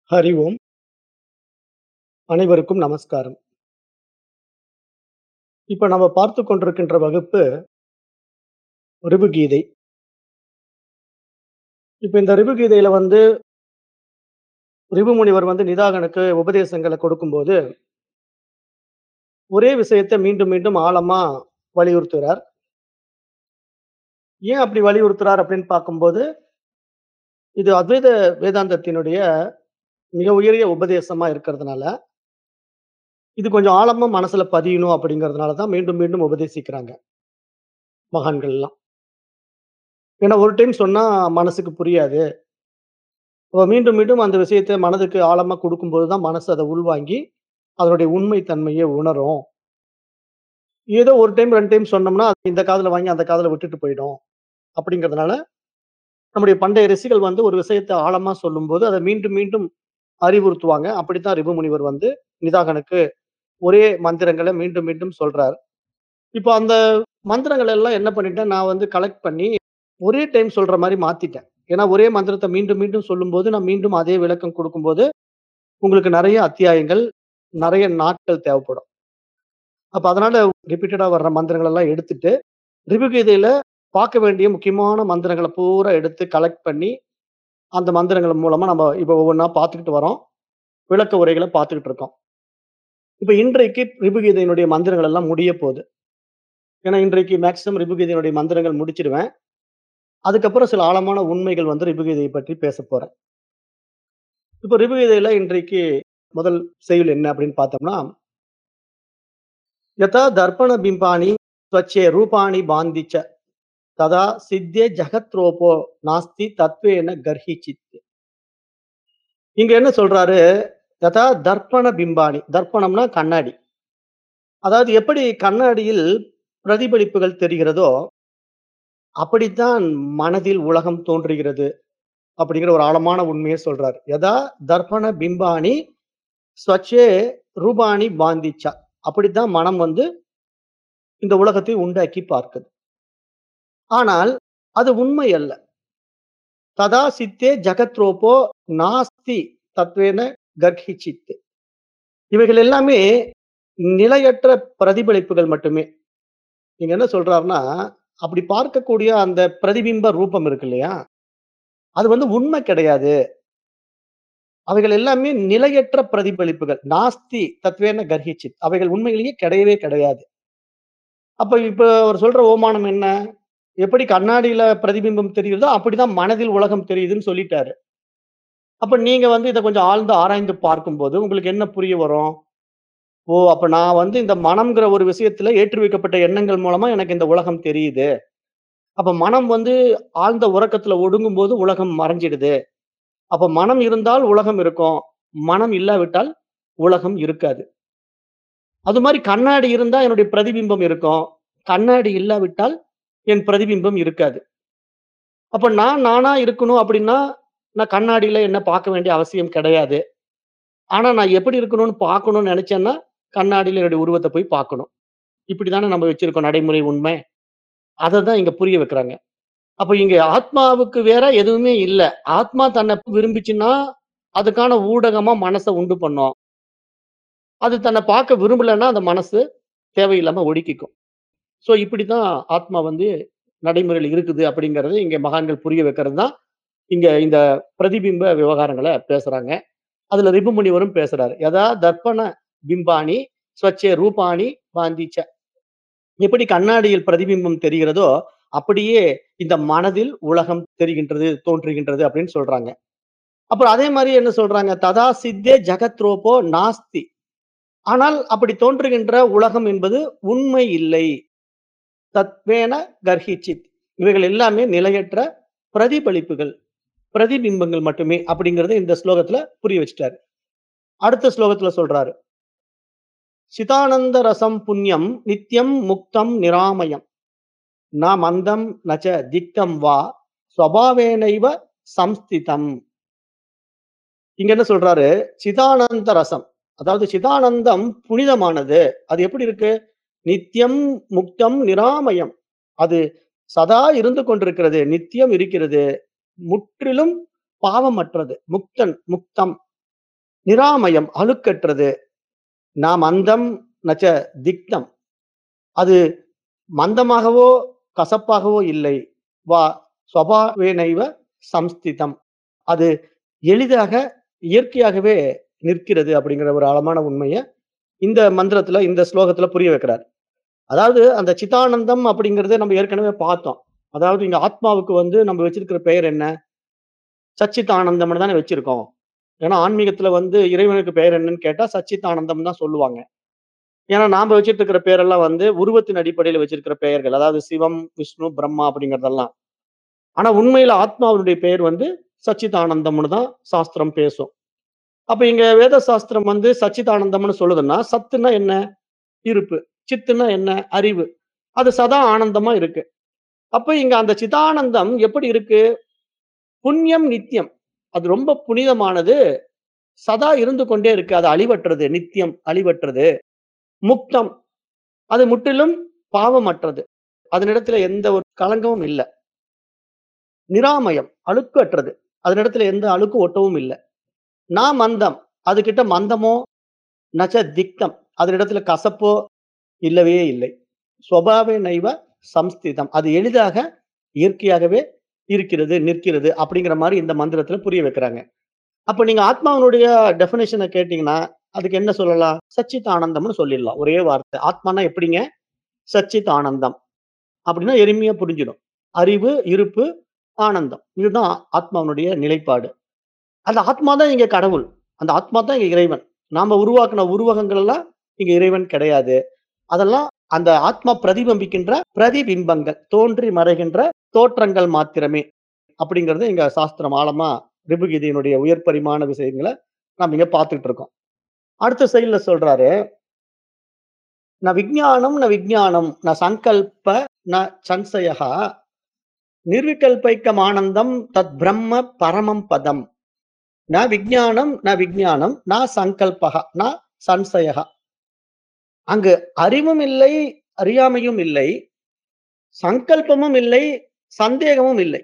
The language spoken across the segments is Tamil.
ஹரி ஓம். அனைவருக்கும் நமஸ்காரம். இப்ப நம்ம பார்த்துக் கொண்டிருக்கின்ற வகுப்பு ரிபுகீதை. இப்ப இந்த ரிபுகீதையில ரிபு முனிவர் நிதாகனுக்கு உபதேசங்கள கொடுக்கும்போது, ஒரே விஷயத்த மீண்டும் மீண்டும் ஆழமா வலியுறுத்துறார். ஏன் அப்படி வலியுறுத்துறார் அப்படின்னு பார்க்கும்போது, இது அத்வைத வேதாந்தத்தினுடைய மிக உயரிய உபதேசமா இருக்கிறதுனால, இது கொஞ்சம் ஆழமா மனசுல பதியணும் அப்படிங்கிறதுனால தான் மீண்டும் மீண்டும் உபதேசிக்கிறாங்க மகான்கள்லாம். ஏன்னா ஒரு டைம் சொன்னா மனசுக்கு புரியாது. அப்ப மீண்டும், மீண்டும் அந்த விஷயத்த மனதுக்கு ஆழமா குடுக்கும்போது தான் மனசு அத உள்வாங்கி, அதனுடைய உண்மை தன்மைய உணரும். ஏதோ 1 டைம், 2 டைம் சொன்னோம்னா, அது இந்த காதுல வாங்கி அந்த காதுல விட்டுட்டு போயிடும். அப்படிங்கிறதுனால, நம்முடைய பண்டைய ரிஷிகள் ஒரு விஷயத்த ஆழமா சொல்லும்போது, அத மீண்டும், மீண்டும் அறிவுறுத்துவாங்க. அப்படித்தான் ரிபு முனிவர் நிதாகனுக்கு ஒரே மந்திரங்கள மீண்டும், மீண்டும் சொல்றார். இப்போ அந்த மந்திரங்கள் எல்லாம் என்ன பண்ணிட்டேன், நான் கலெக்ட் பண்ணி ஒரே டைம் சொல்ற மாரி மாத்திட்டேன். ஏன்னா, ஒரே மந்திரத்த மீண்டும், மீண்டும் சொல்லும்போது, நான் மீண்டும் அதே விளக்கம் குடுக்கும்போது, உங்களுக்கு நெறைய அத்தியாயங்கள், நெறைய நாட்கள் தேவைப்படும். அப்ப அதனால ரிப்பீட்டடா வர்ற மந்திரங்கள் எல்லாம் எடுத்துட்டு, ரிபுகீதையில பார்க்க வேண்டிய முக்கியமான மந்திரங்கள பூரா எடுத்து கலெக்ட் பண்ணி, அந்த மந்திரங்கள் மூலமா நம்ம இப்ப ஒவ்வொன்னா பார்த்துக்கிட்டு வரோம். விளக்க உரைகள பார்த்துக்கிட்டு இருக்கோம். இப்ப இன்றைக்கு ரிபுகீதையினுடைய மந்திரங்கள் எல்லாம் முடியப் போது. ஏன்னா இன்றைக்கு மேக்ஸிமம் ரிபுகீதையினுடைய மந்திரங்கள் முடிச்சிருவேன். அதுக்கப்புறம் சில ஆழமான உண்மைகள் ரிபுகீதையை பற்றி பேசப் போறேன். இப்ப ரிபுகீதையில இன்றைக்கு முதல் செய்யுள் என்ன அப்படின்னு பார்த்தோம்னா, "யதா தர்ப்பண பிம்பாணி ஸ்வச்சே ரூபாணி பாந்திச்ச ததா சித்தே ஜகத்ரோபோ நாஸ்தி தத்வேன கர்ஹிச்சித்." இங்க என்ன சொல்றாரு? யதா தர்ப்பண பிம்பாணி. தர்ப்பணம்னா கண்ணாடி. அதாவது எப்படி கண்ணாடியில் பிரதிபலிப்புகள் தெரிகிறதோ, அப்படித்தான் மனதில் உலகம் தோன்றுகிறது. அப்படிங்கிற ஒரு ஆழமான உண்மைய சொல்றாரு. யதா தர்ப்பண பிம்பாணி ஸ்வச்சே ரூபாணி பாந்திச்சா. அப்படித்தான் மனம் இந்த உலகத்தை உண்டாக்கி பார்க்குது. ஆனால் அது உண்மை அல்ல. ததா சித்தே ஜகத்ரோபோ நாஸ்தி தத்வேன கர்ஹிச்சித். இவைகள் எல்லாமே நிலையற்ற பிரதிபலிப்புகள் மட்டுமே. நீங்க என்ன சொல்றாருன்னா, அப்படி பார்க்கக்கூடிய அந்த பிரதிபிம்ப ரூபம் இருக்கு இல்லையா? அது உண்மை கிடையாது. அவைகள் எல்லாமே நிலையற்ற பிரதிபலிப்புகள். நாஸ்தி தத்வேன கர்ஹிச்சித். அவைகள் உண்மையிலேயே கிடையவே கிடையாது. அப்ப இப்ப அவர் சொல்ற ஓமானம் என்ன? எப்படி கண்ணாடியில பிரதிபிம்பம் தெரியுதோ, அப்படிதான் மனதில் உலகம் தெரியுதுன்னு சொல்லிட்டாரு. அப்ப நீங்க இத கொஞ்சம் ஆழ்ந்து ஆராய்ந்து பார்க்கும்போது, உங்களுக்கு என்ன புரிய வரும்? ஓ! அப்ப நான் இந்த மனம்ங்கிற ஒரு விஷயத்துல ஏற்றி வைக்கப்பட்ட எண்ணங்கள் மூலமா எனக்கு இந்த உலகம் தெரியுது. அப்ப மனம் ஆழ்ந்த உறக்கத்துல ஒடுங்கும்போது உலகம் மறைஞ்சிடுது. அப்ப மனம் இருந்தால் உலகம் இருக்கும். மனம் இல்லாவிட்டால் உலகம் இருக்காது. அது மாரி கண்ணாடி இருந்தா என்னுடைய பிரதிபிம்பம் இருக்கும். கண்ணாடி இல்லாவிட்டால் என் பிரதிபிம்பம் இருக்காது. அப்ப நான் நானா இருக்கணும் அப்படின்னா, நான் கண்ணாடியில என்ன பார்க்க வேண்டிய அவசியம் கிடையாது. ஆனா நான் எப்படி இருக்கணும்னு பார்க்கணும்னு நெனச்சேன்னா, கண்ணாடியில என்னுடைய உருவத்த போய் பார்க்கணும். இப்படி தானே நம்ம வச்சிருக்கோம் நடைமுறை உண்மை. அத தான் இங்க புரிய வைக்கிறாங்க. அப்ப இங்க ஆத்மாவுக்கு வேற எதுவுமே இல்ல. ஆத்மா தன்னை விரும்பிச்சுன்னா, அதுக்கான ஊடகமா மனச உண்டு பண்ணும். அது தன்னை பார்க்க விரும்பலன்னா, அந்த மனசு தேவையில்லாம ஒடுக்கிக்கும். சோ இப்படித்தான் ஆத்மா நடைமுறையில இருக்குது அப்படிங்கிறது இங்க மகான்கள் புரிய வைக்கிறது தான், இங்க இந்த பிரதிபிம்ப விவகாரங்கள பேசுறாங்க. அதுல ரிபு முனிவரும் பேசுறாரு. யதா தர்ப்பண பிம்பாணி ஸ்வச்சே ரூபாணி பாந்திச்ச. எப்படி கண்ணாடியில் பிரதிபிம்பம் தெரிகிறதோ, அப்படியே இந்த மனதில் உலகம் தெரிகின்றது, தோன்றுகின்றது அப்படின்னு சொல்றாங்க. அப்புறம் அதே மாரி என்ன சொல்றாங்க? ததா சித்தே ஜகத்ரோபோ நாஸ்தி. ஆனால் அப்படி தோன்றுகின்ற உலகம் என்பது உண்மை இல்லை. தத்வேன கர்ஹிச்சித். இவைகள் எல்லாமே நிலையற்ற பிரதிபலிப்புகள், பிரதிபிம்பங்கள் மட்டுமே அப்படிங்கிறத இந்த ஸ்லோகத்துல புரிய வச்சுட்டாரு. அடுத்த ஸ்லோகத்துல சொல்றாரு. சிதானந்த ரசம் புண்ணியம் நித்யம் முக்தம் நிராமயம். ந மந்தம் நச்ச திக்தம் வா ஸ்வபாவேனைவ சம்ஸ்திதம். இங்க என்ன சொல்றாரு? சிதானந்த ரசம். அதாவது சிதானந்தம் புனிதமானது. அது எப்படி இருக்கு? நித்யம் முக்தம் நிராமயம். அது சதா இருந்து கொண்டிருக்கிறது. நித்தியம் இருக்கிறது. முற்றிலும் பாவமற்றது. முக்தன், முக்தம். நிராமயம் அழுக்கற்றது. நாம் அந்தம் நச்ச திக்தம். அது மந்தமாகவோ, கசப்பாகவோ இல்லை. வா ஸ்வபாவேனைவ சம்ஸ்திதம். அது எளிதாக, இயற்கையாகவே நிற்கிறது அப்படிங்கிற ஒரு ஆழமான உண்மைய இந்த மந்திரத்துல, இந்த ஸ்லோகத்துல புரிய வைக்கிறார். அதாவது அந்த சிதானந்தம் அப்படிங்கிறத நம்ம ஏற்கனவே பார்த்தோம். அதாவது இங்க ஆத்மாவுக்கு நம்ம வச்சிருக்கிற பெயர் என்ன? சச்சிதானந்தம்னு தானே வச்சிருக்கோம். ஏன்னா ஆன்மீகத்துல இறைவனுக்கு பெயர் என்னன்னு கேட்டா சச்சிதானந்தம் தான் சொல்லுவாங்க. ஏன்னா நாம வச்சிட்டு இருக்கிற பேரெல்லாம் உருவத்தின் அடிப்படையில வச்சிருக்கிற பெயர்கள். அதாவது சிவம், விஷ்ணு, பிரம்மா அப்படிங்கிறதெல்லாம். ஆனா உண்மையில ஆத்மாவினுடைய பெயர் சச்சிதானந்தம்னு தான் சாஸ்திரம் பேசும். அப்ப இங்க வேத சாஸ்திரம் சச்சிதானந்தம்னு சொல்லுதுன்னா, சத்துன்னா என்ன? இருப்பு. சித்துன்னா என்ன? அறிவு. அது சதா ஆனந்தமா இருக்கு. அப்ப இங்க அந்த சிதானந்தம் எப்படி இருக்கு? புண்ணியம் நித்தியம். அது ரொம்ப புனிதமானது. சதா இருந்து கொண்டே இருக்கு. அது அழிவற்றது. நித்தியம் அழிவற்றது. முக்தம். அது முற்றிலும் பாவமற்றது. அதனிடத்துல எந்த ஒரு களங்கமும் இல்ல. நிராமயம் அழுக்கற்றது. அதனிடத்துல எந்த அழுக்கு ஒட்டவும் இல்ல. மந்தம். அதுகிட்ட மந்தமோ, நச்ச திக்தம். அதனிடத்துல கசப்போ இல்லவே இல்லை. ஸ்வபாவே நைவ சம்ஸ்திதம். அது எளிதாக, இயற்கையாகவே இருக்கிறது, நிற்கிறது அப்படிங்கிற மாரி இந்த மந்திரத்துல புரிய வைக்கிறாங்க. அப்ப நீங்க ஆத்மாவினுடைய டெஃபினிஷன கேட்டீங்கன்னா, அதுக்கு என்ன சொல்லலாம்? சச்சித் ஆனந்தம்னு சொல்லிடலாம். ஒரே வார்த்தை. ஆத்மான்னா எப்படிங்க? சச்சித் ஆனந்தம். அப்படின்னா எளிமையா புரிஞ்சிடும். அறிவு, இருப்பு, ஆனந்தம். இதுதான் ஆத்மாவினுடைய நிலைப்பாடு. அந்த ஆத்மா தான் இங்க கடவுள். அந்த ஆத்மா தான் இங்க இறைவன். நாம உருவாக்குன உருவகங்கள் எல்லாம் இங்க இறைவன் கிடையாது. அதெல்லாம் அந்த ஆத்மா பிரதிபிம்பிக்கின்ற பிரதிபிம்பங்கள். தோன்றி மறைகின்ற தோற்றங்கள் மாத்திரமே. அப்படிங்கிறது இங்க சாஸ்திரம் ஆழமா ரிபுகீதையினுடைய உயர் பரிமாண விஷயங்கள நாம இங்க பார்த்துட்டு இருக்கோம். அடுத்த செயல்ல சொல்றாரு, "ந விஞ்ஞானம் ந விஞ்ஞானம் ந சங்கல்ப ந சம்சயः நிர்விகல்பைக்கம் ஆனந்தம் தத் பிரம்ம பரமம் பதம். ந விஞ்ஞானம் ந விஞ்ஞானம் ந சங்கல்பः ந சம்சயः." அங்கு அறிவும் இல்லை, அறியாமையும் இல்லை, சங்கல்பமும் இல்லை, சந்தேகமும் இல்லை.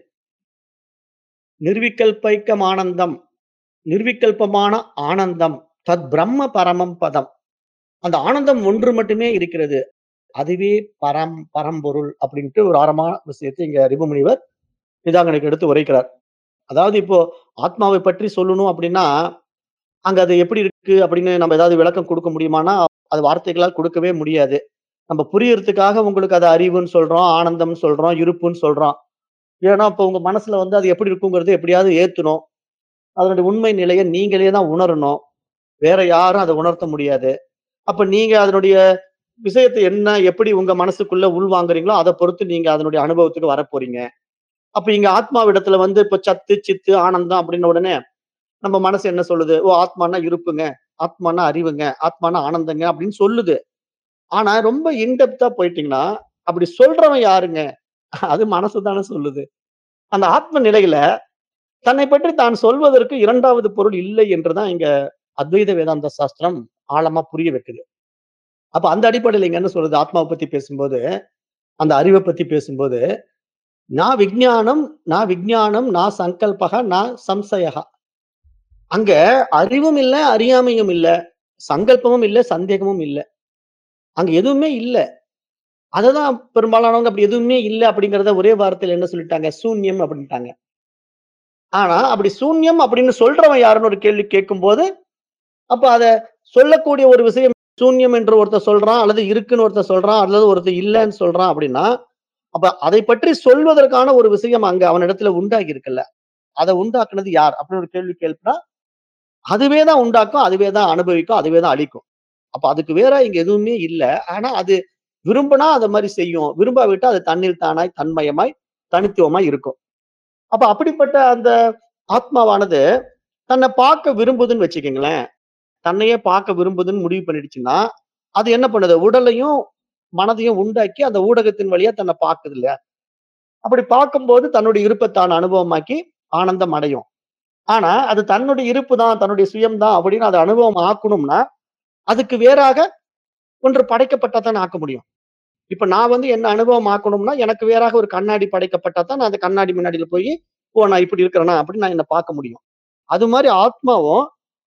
நிர்விகல்பைக்கம் ஆனந்தம். நிர்விகல்பமான ஆனந்தம். தத் பிரம்ம பரமம் பதம். அந்த ஆனந்தம் ஒன்று மட்டுமே இருக்கிறது. அதுவே பரம்பொருள் அப்படின்ட்டு ஒரு ஆழமான விஷயத்தை இங்க ரிபுமுனிவர் நிதாங்கனுக்கு எடுத்து உரைக்கிறார். அதாவது இப்போ ஆத்மாவை பற்றி சொல்லணும் அப்படின்னா, அங்க அது எப்படி இருக்கு அப்படின்னு நம்ம ஏதாவது விளக்கம் குடுக்க முடியுமான்னா, அது வார்த்தைகளால் கொடுக்கவே முடியாது. நம்ம புரியறதுக்காக உங்களுக்கு அது அறிவுன்னு சொல்றோம், ஆனந்தம்னு சொல்றோம், இருப்புன்னு சொல்றோம். ஏன்னா, இப்ப உங்க மனசுல அது எப்படி இருக்குங்கிறத எப்படியாவது ஏத்தணும். அதனுடைய உண்மை நிலைய நீங்களே தான் உணரணும். வேற யாரும் அத உணர்த்த முடியாது. அப்ப நீங்க அதனுடைய விஷயத்த என்ன, எப்படி உங்க மனசுக்குள்ள உள்வாங்குறீங்களோ, அத பொறுத்து நீங்க அதனுடைய அனுபவத்துக்கு வரப்போறீங்க. அப்ப இங்க ஆத்மாவிடத்துல இப்ப சத்து, சித்து, ஆனந்தம் அப்படின்ன உடனே, நம்ம மனசு என்ன சொல்லுது? ஓ! ஆத்மான்னா இருப்புங்க, ஆத்மான்னா அறிவுங்க, ஆத்மான்னா ஆனந்தங்க அப்படின்னு சொல்லுது. ஆனா ரொம்ப இன் டெப்த்தா போயிட்டீங்கன்னா, அப்படி சொல்றவன் யாருங்க? அது மனசு தானே சொல்லுது. அந்த ஆத்ம நிலையில தன்னை பற்றி தான் சொல்வதற்கு 2வது பொருள் இல்லை என்று தான் இங்க அத்வைத வேதாந்த சாஸ்திரம் ஆழமா புரிய வைக்குது. அப்ப அந்த அடிப்படையில இங்க என்ன சொல்லுது? ஆத்மாவ பத்தி பேசும்போது, அந்த அறிவ பத்தி பேசும்போது, நா விஞ்ஞானம், நா சங்கல்பக, நா சம்சயः. அங்க அறிவும் இல்ல, அறியாமையும் இல்ல, சங்கல்பமும் இல்ல, சந்தேகமும் இல்ல. அங்க எதுவுமே இல்ல. அததான் பெரும்பாலானவங்க அப்படி எதுவுமே இல்ல அப்படிங்கிறத ஒரே வார்த்தையில என்ன சொல்லிட்டாங்க? சூன்யம் அப்படின்ட்டாங்க. ஆனா, அப்படி சூன்யம் அப்படின்னு சொல்றவன் யாருன்னு ஒரு கேள்வி கேட்கும்போது, அப்ப அத சொல்லக்கூடிய ஒரு விஷயம் சூன்யம் என்று ஒருத்தன் சொல்றான், அல்லது இருக்குன்னு ஒருத்தன் சொல்றான், அல்லது ஒருத்தன் இல்லன்னு சொல்றான் அப்படின்னா, அப்ப அதை பற்றி சொல்வதற்கான ஒரு விஷயம் அங்க அவனிடத்துல உண்டாகி இருக்குல்ல. அத உண்டாக்குனது யார்? அப்படின்னு ஒரு கேள்வி கேட்பா, அதுவே தான் உண்டாக்கும், அதுவே தான் அனுபவிக்கும், அதுவே தான் அழிக்கும். அப்ப அதுக்கு வேற இங்க எதுவுமே இல்ல. ஆனா அது விரும்புனா அது மாரி செய்யும். விரும்பாவிட்டா அது தன்னில் தானாய், தன்மயமாய், தனித்துவமாய் இருக்கும். அப்ப அப்படிப்பட்ட அந்த ஆத்மாவானது தன்னை பார்க்க விரும்புதுன்னு வச்சுக்கங்களேன். தன்னையே பார்க்க விரும்புதுன்னு முடிவு பண்ணிடுச்சுன்னா, அது என்ன பண்ணுது? உடலையும், மனதையும் உண்டாக்கி அந்த ஊடகத்தின் வழியா தன்னை பார்க்குது இல்லையா? அப்படி பார்க்கும்போது தன்னுடைய இருப்ப தான் அனுபவமாக்கி ஆனந்தம் அடையும். ஆனா, அது தன்னுடைய இருப்பு தான், தன்னுடைய சுயம் தான் அப்படின்னு அத அனுபவம் ஆக்கணும்னா, அதுக்கு வேறாக ஒன்று படைக்கப்பட்டா தானே ஆக்க முடியும். இப்ப நான் என்ன அனுபவம் ஆக்கணும்னா, எனக்கு வேறாக ஒரு கண்ணாடி படைக்கப்பட்டா தான் நான் அந்த கண்ணாடி முன்னாடில போயி, ஓ! நான் இப்படி இருக்கிறேனா? அப்படின்னு நான் என்ன பார்க்க முடியும். அது மாரி ஆத்மாவும்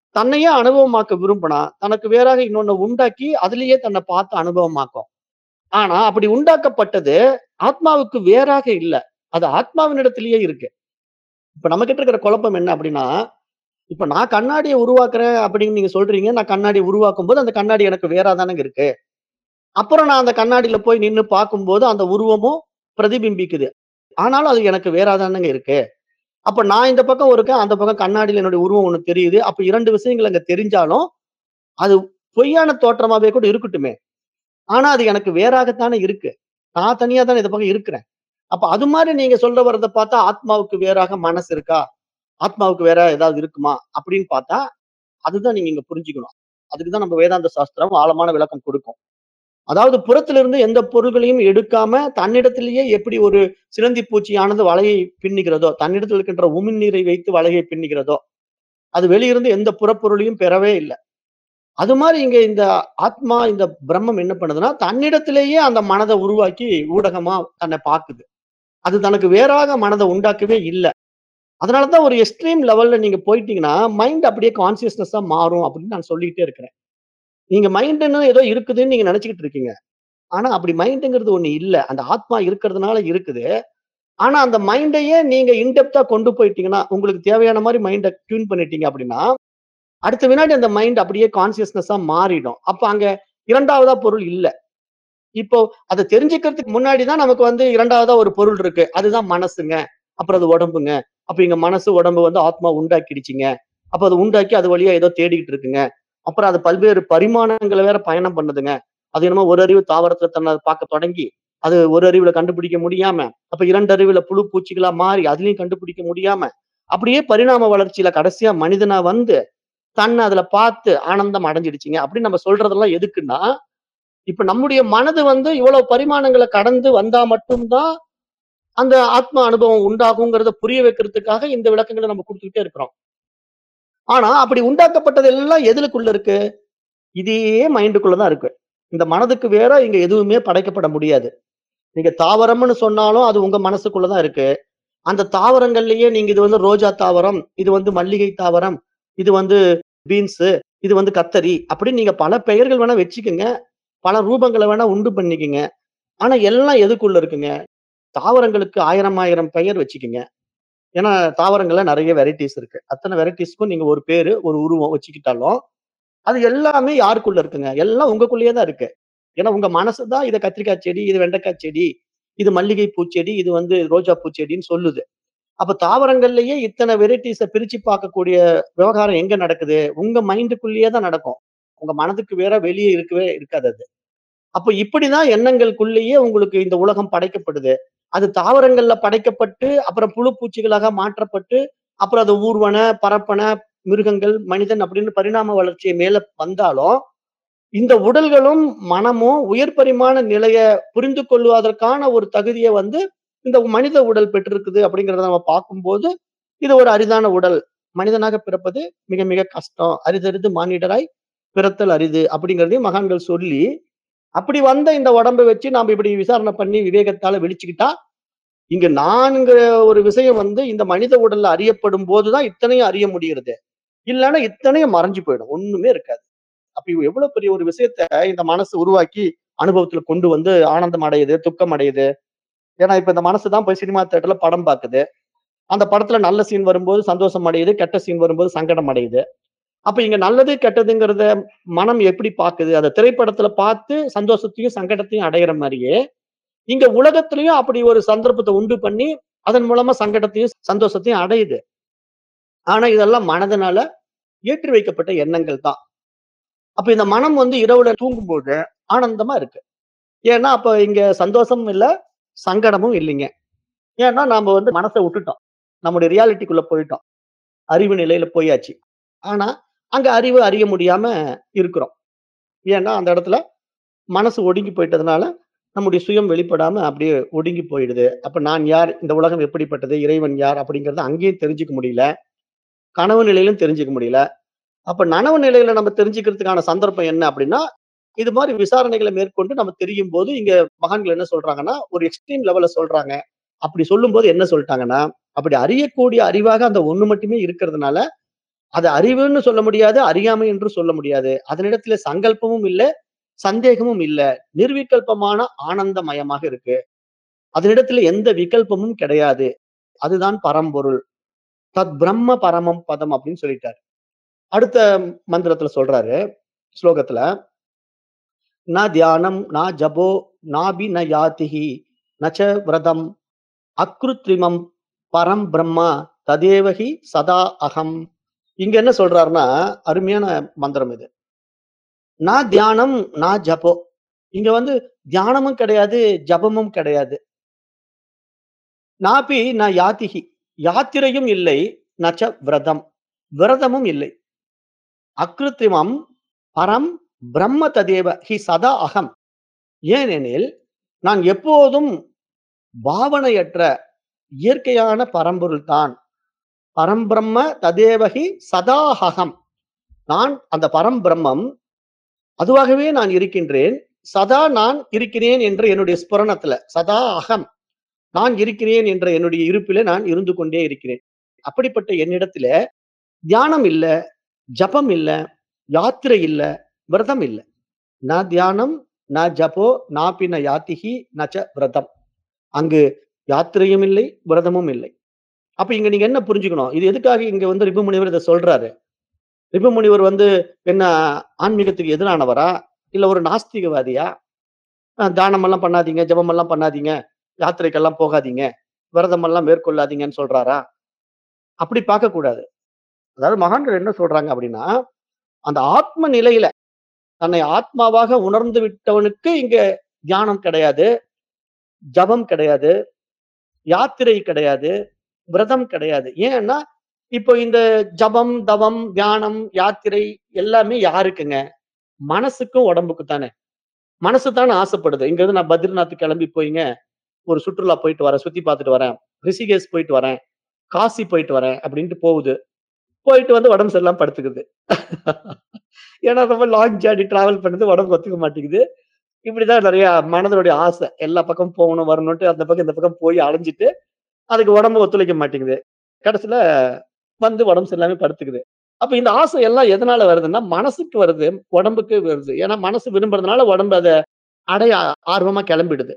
தன்னையே அனுபவமாக்க விரும்பினா, தனக்கு வேறாக இன்னொன்ன உண்டாக்கி, அதிலேயே தன்னை பார்த்து அனுபவமாக்கும். ஆனா, அப்படி உண்டாக்கப்பட்டது ஆத்மாவுக்கு வேறாக இல்ல. அது ஆத்மாவினிடத்திலேயே இருக்கு. இப்ப நம்மகிட்ட இருக்கிற குழப்பம் என்ன அப்படின்னா, இப்ப நான் கண்ணாடிய உருவாக்குறேன் அப்படின்னு நீங்க சொல்றீங்க. நான் கண்ணாடிய உருவாக்கும்போது, அந்த கண்ணாடி எனக்கு வேறா தானங்க இருக்கு. அப்புறம் நான் அந்த கண்ணாடில போய் நின்னு பார்க்கும்போது, அந்த உருவமும் பிரதிபிம்பிக்குது. ஆனாலும் அது எனக்கு வேறா தானங்க இருக்கு. அப்ப நான் இந்த பக்கம் இருக்கேன், அந்த பக்கம் கண்ணாடில என்னுடைய உருவம் ஒண்ணு தெரியுது. அப்ப 2 விஷயங்கள் அங்க தெரிஞ்சாலும், அது பொய்யான தோற்றமாவே கூட இருக்கட்டுமே. ஆனா அது எனக்கு வேறாகத்தானே இருக்கு. நான் தனியா தானே இந்த பக்கம் இருக்கிறேன். அப்ப அது மாரி நீங்க சொல்ல வர்றத பார்த்தா, ஆத்மாவுக்கு வேறாக மனசு இருக்கா? ஆத்மாவுக்கு வேற ஏதாவது இருக்குமா? அப்படின்னு பார்த்தா, அதுதான் நீங்க இங்க புரிஞ்சுக்கணும். அதுக்கு தான் நம்ம வேதாந்த சாஸ்திரம் ஆழமான விளக்கம் குடுக்கும். அதாவது புறத்திலிருந்து எந்த பொருள்களையும் எடுக்காம, தன்னிடத்திலேயே எப்படி ஒரு சிலந்தி பூச்சியானது வலையை பின்னுகிறதோ, தன்னிடத்தில் இருக்கின்ற உமிழ்நீரை வைத்து வலையை பின்னுகிறதோ, அது வெளியிருந்து எந்த புறப்பொருளையும் பெறவே இல்ல. அது மாரி இங்க இந்த ஆத்மா, இந்த பிரம்மம் என்ன பண்ணுதுன்னா, தன்னிடத்திலேயே அந்த மனத உருவாக்கி ஊடகமா தன்னை பாக்குது. அது தனக்கு வேறாக மனத உண்டாக்கவே இல்ல. அதனால தான் ஒரு எக்ஸ்ட்ரீம் லெவல்ல நீங்க போயிட்டீங்கன்னா, மைண்ட் அப்படியே கான்ஷியஸ்னஸ்ஸா மாறும் அப்படின்னு நான் சொல்லிட்டே இருக்கிறேன். நீங்க மைண்டுன்னு ஏதோ இருக்குதுன்னு நீங்க நெனச்சுக்கிட்டு இருக்கீங்க. ஆனா அப்படி மைண்டுங்கிறது ஒண்ணு இல்ல. அந்த ஆத்மா இருக்கிறதுனால இருக்குது. ஆனா அந்த மைண்டையே நீங்க இன் டெப்த்தா கொண்டு போயிட்டீங்கன்னா, உங்களுக்கு தேவையான மாரி மைண்ட டியூன் பண்ணிட்டீங்க அப்படின்னா, அடுத்த வினாடி அந்த மைண்ட் அப்படியே கான்ஷியஸ்னஸ்ஸா மாறிடும். அப்ப அங்க 2வதா பொருள் இல்ல. இப்போ அத தெரிஞ்சுக்கிறதுக்கு முன்னாடி தான் நமக்கு வந்து 2வதா ஒரு பொருள் இருக்கு. அதுதான் மனசுங்க. அப்புறம் அது உடம்புங்க. அப்ப இங்க மனசு, உடம்பு வந்து ஆத்மா உண்டாக்கிடுச்சுங்க. அப்ப அது உண்டாக்கி அது வழியா ஏதோ தேடிக்கிட்டு இருக்குங்க. அப்புறம் அது பல்வேறு பரிமாணங்கள வேற பயணம் பண்ணுதுங்க. அது என்னமோ ஒரு அறிவு தாவரத்துல தன்ன பார்க்க தொடங்கி, அது ஒரு அறிவுல கண்டுபிடிக்க முடியாம, அப்ப 2 அறிவுல புழு, பூச்சிகளா மாறி அதிலயும் கண்டுபிடிக்க முடியாம, அப்படியே பரிணாம வளர்ச்சியில கடைசியா மனிதனா வந்து, தன்ன அதுல பார்த்து ஆனந்தம் அடைஞ்சிடுச்சுங்க. அப்படின்னு நம்ம சொல்றதெல்லாம் எதுக்குன்னா, இப்ப நம்முடைய மனது வந்து இவ்வளவு பரிமாணங்கள கடந்து வந்தா மட்டும் தான், அந்த ஆத்ம அனுபவம் உண்டாகுங்கிறத புரிய வைக்கிறதுக்காக இந்த விளக்கங்கள நம்ம குடுத்துக்கிட்டே இருக்கிறோம். ஆனா, அப்படி உண்டாக்கப்பட்டது எல்லாம் எதுலுக்குள்ள இருக்கு? இதே மைண்டுக்குள்ள தான் இருக்கு. இந்த மனதுக்கு வேற இங்க எதுவுமே படைக்கப்பட முடியாது. நீங்க தாவரம்னு சொன்னாலும் அது உங்க மனசுக்குள்ள தான் இருக்கு. அந்த தாவரங்கள்லயே நீங்க இது வந்து ரோஜா தாவரம், இது வந்து மல்லிகை தாவரம், இது வந்து பீன்ஸு, இது வந்து கத்தரி அப்படின்னு நீங்க பல பெயர்கள் வேணா வச்சுக்கங்க. பல ரூபங்கள வேணா உண்டு பண்ணிக்கங்க. ஆனா எல்லாம் எதுக்குள்ள இருக்குங்க? தாவரங்களுக்கு 1000 1000 பெயர் வச்சுக்கங்க. ஏன்னா தாவரங்கள்ல நெறைய வெரைட்டீஸ் இருக்கு. அத்தன வெரைட்டீஸ்க்கும் நீங்க ஒரு பேரு, ஒரு உருவம் வச்சுக்கிட்டாலும், அது எல்லாமே யாருக்குள்ள இருக்குங்க? எல்லாம் உங்களுக்குள்ளயே தான் இருக்கு. ஏன்னா உங்க மனசு தான் இத கத்திரிக்காய் செடி, இது வெண்டைக்காய் செடி, இது மல்லிகை பூச்செடி, இது வந்து ரோஜா பூச்செடின்னு சொல்லுது. அப்ப தாவரங்கள்லயே இத்தன வெரைட்டீஸ பிரிச்சு பார்க்கக்கூடிய விவகாரம் எங்க நடக்குது? உங்க மைண்டுக்குள்ளேயே தான் நடக்கும். உங்க மனதுக்கு வேற வெளிய இருக்கவே இருக்காது அது. அப்ப இப்படிதான் எண்ணங்களுக்குள்ளேயே உங்களுக்கு இந்த உலகம் படைக்கப்படுது. அது தாவரங்கள்ல படைக்கப்பட்டு, அப்புறம் புழு பூச்சிகளாக மாற்றப்பட்டு, அப்புறம் அது ஊர்வன, பரப்பன, மிருகங்கள், மனிதன் அப்படின்னு பரிணாம வளர்ச்சி மேல வந்தாலும், இந்த உடல்களும், மனமும் உயர் பரிமாண நிலைய புரிந்து கொள்வதற்கான ஒரு தகுதிய வந்து இந்த மனித உடல் பெற்றிருக்குது அப்படிங்கிறத நம்ம பார்க்கும்போது, இது ஒரு அரிதான உடல். மனிதனாக பிறப்பது மிக மிக கஷ்டம். அரிதரிது மானிடராய் பிறத்தல் அரிது அப்படிங்கிறதையும் மகான்கள் சொல்லி, அப்படி வந்த இந்த உடம்ப வச்சு நாம இப்படி விசாரணை பண்ணி விவேகத்தால விழிச்சுக்கிட்டா, இங்க நான்ங்கிற ஒரு விஷயம் வந்து இந்த மனித உடல்ல அறியப்படும் போது தான் இத்தனையும் அறிய முடிகிறது. இல்லன்னா இத்தனையும் மறைஞ்சு போயிடும். ஒண்ணுமே இருக்காது. அப்ப எவ்வளவு பெரிய ஒரு விஷயத்த இந்த மனசு உருவாக்கி அனுபவத்துல கொண்டு வந்து ஆனந்தம் அடையுது, துக்கம் அடையுது. ஏன்னா இப்ப இந்த மனசு தான் போய் சினிமா தியேட்டர்ல படம் பாக்குது. அந்த படத்துல நல்ல சீன் வரும்போது சந்தோஷம் அடையுது, கெட்ட சீன் வரும்போது சங்கடம் அடையுது. அப்ப இங்க நல்லது, கெட்டதுங்கிறத மனம் எப்படி பாக்குது? அத திரைப்படத்துல பார்த்து சந்தோஷத்தையும், சங்கடத்தையும் அடையிற மாரியே, இங்க உலகத்திலயும் அப்படி ஒரு சந்தர்ப்பத்த உண்டு பண்ணி, அதன் மூலமா சங்கடத்தையும், சந்தோஷத்தையும் அடையுது. ஆனா இதெல்லாம் மனதினால ஏற்றி வைக்கப்பட்ட எண்ணங்கள் தான். அப்ப இந்த மனம் வந்து இரவுல தூங்கும்போது ஆனந்தமா இருக்கு. ஏன்னா, அப்ப இங்க சந்தோஷமும் இல்ல, சங்கடமும் இல்லைங்க. ஏன்னா, நாம வந்து மனச விட்டுட்டோம். நம்முடைய ரியாலிட்டிக்குள்ள போயிட்டோம். அறிவு நிலையில போயாச்சு. ஆனா, அங்க அறிவு அறிய முடியாம இருக்கிறோம். ஏன்னா, அந்த இடத்துல மனசு ஒடுங்கி போயிட்டதுனால, நம்முடைய சுயம் வெளிப்படாம அப்படியே ஒடுங்கி போயிடுது. அப்ப நான் யார்? இந்த உலகம் எப்படிப்பட்டது? இறைவன் யார்? அப்படிங்கிறத அங்கேயும் தெரிஞ்சுக்க முடியல. கனவு நிலையிலும் தெரிஞ்சுக்க முடியல. அப்ப நனவு நிலையில நம்ம தெரிஞ்சுக்கிறதுக்கான சந்தர்ப்பம் என்ன அப்படின்னா, இது மாரி விசாரணைகள மேற்கொண்டு நம்ம தெரியும்போது, இங்க மகான்கள் என்ன சொல்றாங்கன்னா, ஒரு எக்ஸ்ட்ரீம் லெவல்ல சொல்றாங்க. அப்படி சொல்லும்போது என்ன சொல்ட்டாங்கன்னா, அப்படி அறியக்கூடிய அறிவாக அந்த ஒண்ணு மட்டுமே இருக்கிறதுனால, அது அறிவுன்னு சொல்ல முடியாது, அறியாமை என்று சொல்ல முடியாது. அதனிடத்திலே சங்கல்பமும் இல்ல, சந்தேகமும் இல்ல. நிர்விகல்பமான ஆனந்தமயமாக இருக்கு. அதனிடத்திலே எந்த விகல்பமும் கிடையாது. அதுதான் பரம்பொருள். தத் பிரம்ம பரமம் பதம் அப்படின்னு சொல்லிட்டாரு. அடுத்த மந்திரத்துல சொல்றாரு, ஸ்லோகத்துல, "ந தியானம், ந ஜபோ, நாபி ந யாதிஹி, நச்ச விரதம், அக்ருத்ரிமம் பரம் பிரம்மா ததேவஹி சதா அகம்." இங்க என்ன சொல்றாருன்னா, அருமையான மந்திரம் இது. "ந தியானம், ந ஜபோ." இங்க வந்து தியானமும் கிடையாது, ஜபமும் கிடையாது. "நாபி ந யாதிஹி." யாத்திரையும் இல்லை. நச்ச விரதம். விரதமும் இல்லை. அக்ருத்திமம் பரம் பிரம்ம ததேவ ஹி சதா அகம். ஏனெனில், நான் எப்போதும் பாவனையற்ற இயற்கையான பரம்பொருள் தான். பரம்பிரம்ம ததேவஹி சதா அகம். நான் அந்த பரம்பிரம்மம், அதுவாகவே நான் இருக்கின்றேன். சதா நான் இருக்கிறேன் என்ற என்னுடைய ஸ்புரணத்துல, சதா அகம். நான் இருக்கிறேன் என்ற என்னுடைய இருப்பிலே நான் இருந்து கொண்டே இருக்கிறேன். அப்படிப்பட்ட என்னிடத்திலே தியானம் இல்ல, ஜபம் இல்ல, யாத்திரை இல்ல, விரதம் இல்ல. ந தியானம், ந ஜபோ, நாபி ந யாதிஹி, நச்ச விரதம். அங்கு யாத்திரையும் இல்லை, விரதமும் இல்லை. அப்ப இங்க நீங்க என்ன புரிஞ்சுக்கணும்? இது எதுக்காக இங்க வந்து ரிபு முனிவர் இத சொல்றாரு? ரிபு முனிவர் வந்து என்ன ஆன்மீகத்துக்கு எதிரானவரா? இல்ல ஒரு நாஸ்திகவாதியா? தானமெல்லாம் பண்ணாதீங்க, ஜெபமெல்லாம் பண்ணாதீங்க, யாத்திரைக்கெல்லாம் போகாதீங்க, விரதமெல்லாம் மேற்கொள்ளாதீங்கன்னு சொல்றாரா? அப்படி பார்க்கக்கூடாது. அதாவது மகான்கள் என்ன சொல்றாங்க அப்படின்னா, அந்த ஆத்ம நிலையில தன்னை ஆத்மாவாக உணர்ந்து விட்டவனுக்கு இங்க தியானம் கிடையாது, ஜபம் கிடையாது, யாத்திரை கிடையாது, விரதம் கிடையாது. ஏன்னா, இப்போ இந்த ஜபம், தவம், தியானம், யாத்திரை எல்லாமே யாருக்குங்க? மனசுக்கும், உடம்புக்கும் தானே. மனசு தானே ஆசைப்படுது. இங்கிருந்து நான் பத்ரிநாத் கிளம்பி போய்ங்க, ஒரு சுற்றுலா போயிட்டு வரேன், சுத்தி பார்த்துட்டு வரேன். ரிஷிகேஷ் போயிட்டு வரேன், காசி போயிட்டு வரேன் அப்படின்ட்டு போகுது. போயிட்டு வந்து உடம்பு சரியில்லாம படுத்துக்குது. ஏன்னா ரொம்ப லாங் ஜர்னி டிராவல் பண்ணது உடம்புக்கு ஒத்துக்க மாட்டேங்குது. இப்படிதான் நெறைய மனதனுடைய ஆசை. எல்லா பக்கமும் போகணும், வரணுன்ட்டு அந்த பக்கம், இந்த பக்கம் போய் அலைஞ்சுட்டு, அதுக்கு உடம்பு ஒத்துழைக்க மாட்டேங்குது. கடைசில வந்து உடம்பு சரியில்லாம படுத்துக்குது. அப்ப இந்த ஆசை எல்லாம் எதனால வருதுன்னா, மனசுக்கு வருது, உடம்புக்கு வருது. ஏன்னா மனசு விரும்புறதுனால உடம்பு அத அடைய ஆர்வமா கெளம்பிடுது.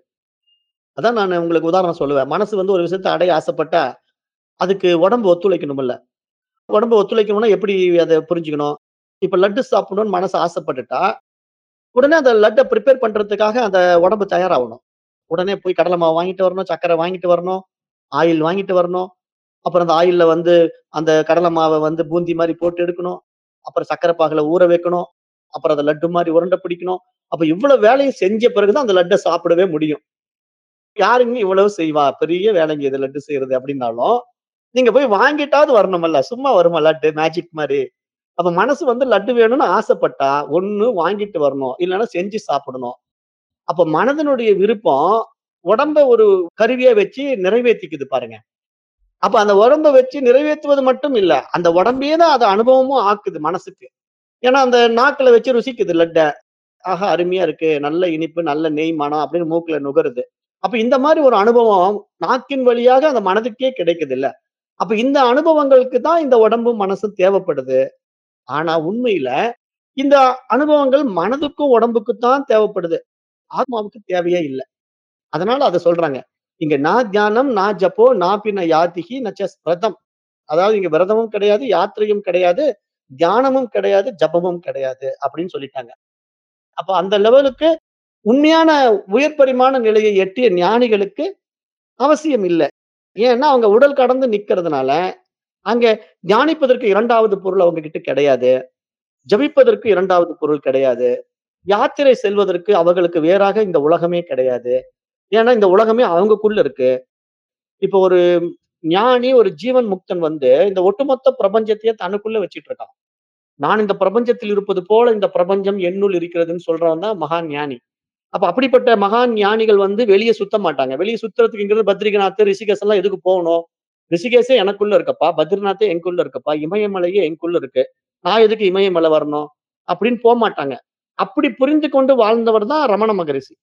அதான் நானு உங்களுக்கு உதாரணம் சொல்லுவேன். மனசு வந்து ஒரு விஷயத்த அடைய ஆசைப்பட்டா, அதுக்கு உடம்பு ஒத்துழைக்கணும்ல. உடம்பு ஒத்துழைக்கணும்னா எப்படி அத புரிஞ்சுக்கணும்? இப்ப லட்டு சாப்பிடணும்னு மனசு ஆசைப்பட்டுட்டா, உடனே அந்த லட்ட பிரிப்பேர் பண்றதுக்காக அந்த உடம்பு தயாராவணும். உடனே போய் கடலை மாவு வாங்கிட்டு வரணும், சர்க்கரை வாங்கிட்டு வரணும், ஆயில் வாங்கிட்டு வரணும். அப்புறம் அந்த ஆயில்ல வந்து அந்த கடலை மாவ வந்து பூந்தி மாரி போட்டு எடுக்கணும். அப்புறம் சர்க்கரை பாகுல ஊற வைக்கணும். அப்புறம் அத லட்டு மாரி உருண்டை பிடிக்கணும். அப்ப இவ்வளவு வேலையும் செஞ்ச பிறகு தான் அந்த லட்ட சாப்பிடவே முடியும். யாருங்க இவ்வளவு செய்வா? பெரிய வேலைங்க இது லட்டு செய்றது அப்டின்னாலும், நீங்க போய் வாங்கிட்டாவது வரணும்ல. சும்மா வருமா லட்டு மேஜிக் மாரி? அப்ப மனசு வந்து லட்டு வேணும்னு ஆசைப்பட்டா, ஒண்ணு வாங்கிட்டு வரணும். இல்லன்னா செஞ்சு சாப்பிடணும். அப்ப மனதனுடைய விருப்பம், உடம்ப ஒரு கருவியா வச்சு நிறைவேத்திக்குது பாருங்க. அப்ப அந்த உடம்ப வச்சு நிறைவேத்துவது மட்டும் இல்ல. அந்த உடம்பையே தான் அது அனுபவமும் ஆக்குது மனசுக்கு. ஏன்னா, அந்த நாக்குல வச்சு ருசிக்குது லட்ட. ஆஹா! அருமையா இருக்கு. நல்ல இனிப்பு, நல்ல நெய் மணம் அப்படின்னு மூக்குல நுகருது. அப்ப இந்த மாரி ஒரு அனுபவம் நாக்கின் வழியாக அந்த மனதுக்கே கிடைக்குதுல்ல. அப்ப இந்த அனுபவங்களுக்கு தான் இந்த உடம்பும், மனசும் தேவைப்படுது. ஆனா உண்மையில இந்த அனுபவங்கள் மனதுக்கும், உடம்புக்கும் தான் தேவைப்படுது. ஆத்மாவுக்கு தேவையே இல்ல. அதனால அத சொல்றாங்க. இங்க நா தியானம், நா ஜபோ, நாபி ந யாதிஹி நச்ச ஸ்மிருதம். அதாவது இங்க விரதமும் கிடையாது, யாத்திரையும் கிடையாது, தியானமும் கிடையாது, ஜபமும் கிடையாது அப்படின்னு சொல்லிட்டாங்க. அப்ப அந்த லெவலுக்கு உண்மையான உயர் பரிமாண நிலையை எட்டிய ஞானிகளுக்கு அவசியம் இல்ல. ஏன்னா அவங்க உடல் கடந்து நிக்கிறதுனால, அங்க தியானிப்பதற்கு 2வது பொருள் அவங்க கிட்ட கிடையாது. ஜபிப்பதற்கு 2வது பொருள் கிடையாது. யாத்திரை செல்வதற்கு அவர்களுக்கு வேறாக இந்த உலகமே கிடையாது. ஏன்னா இந்த உலகமே அவங்கக்குள்ள இருக்கு. இப்ப ஒரு ஞானி, ஒரு ஜீவன் முக்தன் வந்து இந்த ஒட்டுமொத்த பிரபஞ்சத்தையே தனக்குள்ள வச்சுட்டு இருக்கான். நான் இந்த பிரபஞ்சத்தில் இருப்பது போல இந்த பிரபஞ்சம் என்னுள் இருக்கிறதுன்னு சொல்றவன் தான் மகான் ஞானி. அப்ப அப்படிப்பட்ட மகான் ஞானிகள் வந்து வெளிய சுத்த மாட்டாங்க. வெளிய சுத்துறதுக்கு இங்கிருந்து பத்ரிநாத், ரிஷிகேஷ் எல்லாம் எதுக்கு போகணும்? ரிஷிகேஷே எனக்குள்ள இருக்கப்பா, பத்ரிநாத்தே என்குள்ள இருக்கப்பா, இமயமலையே என்குள்ள இருக்கு. நான் எதுக்கு இமயமலை வரணும்? அப்படின்னு போமாட்டாங்க. அப்படி புரிந்து கொண்டு வாழ்ந்தவர் தான் ரமண மகரிஷி.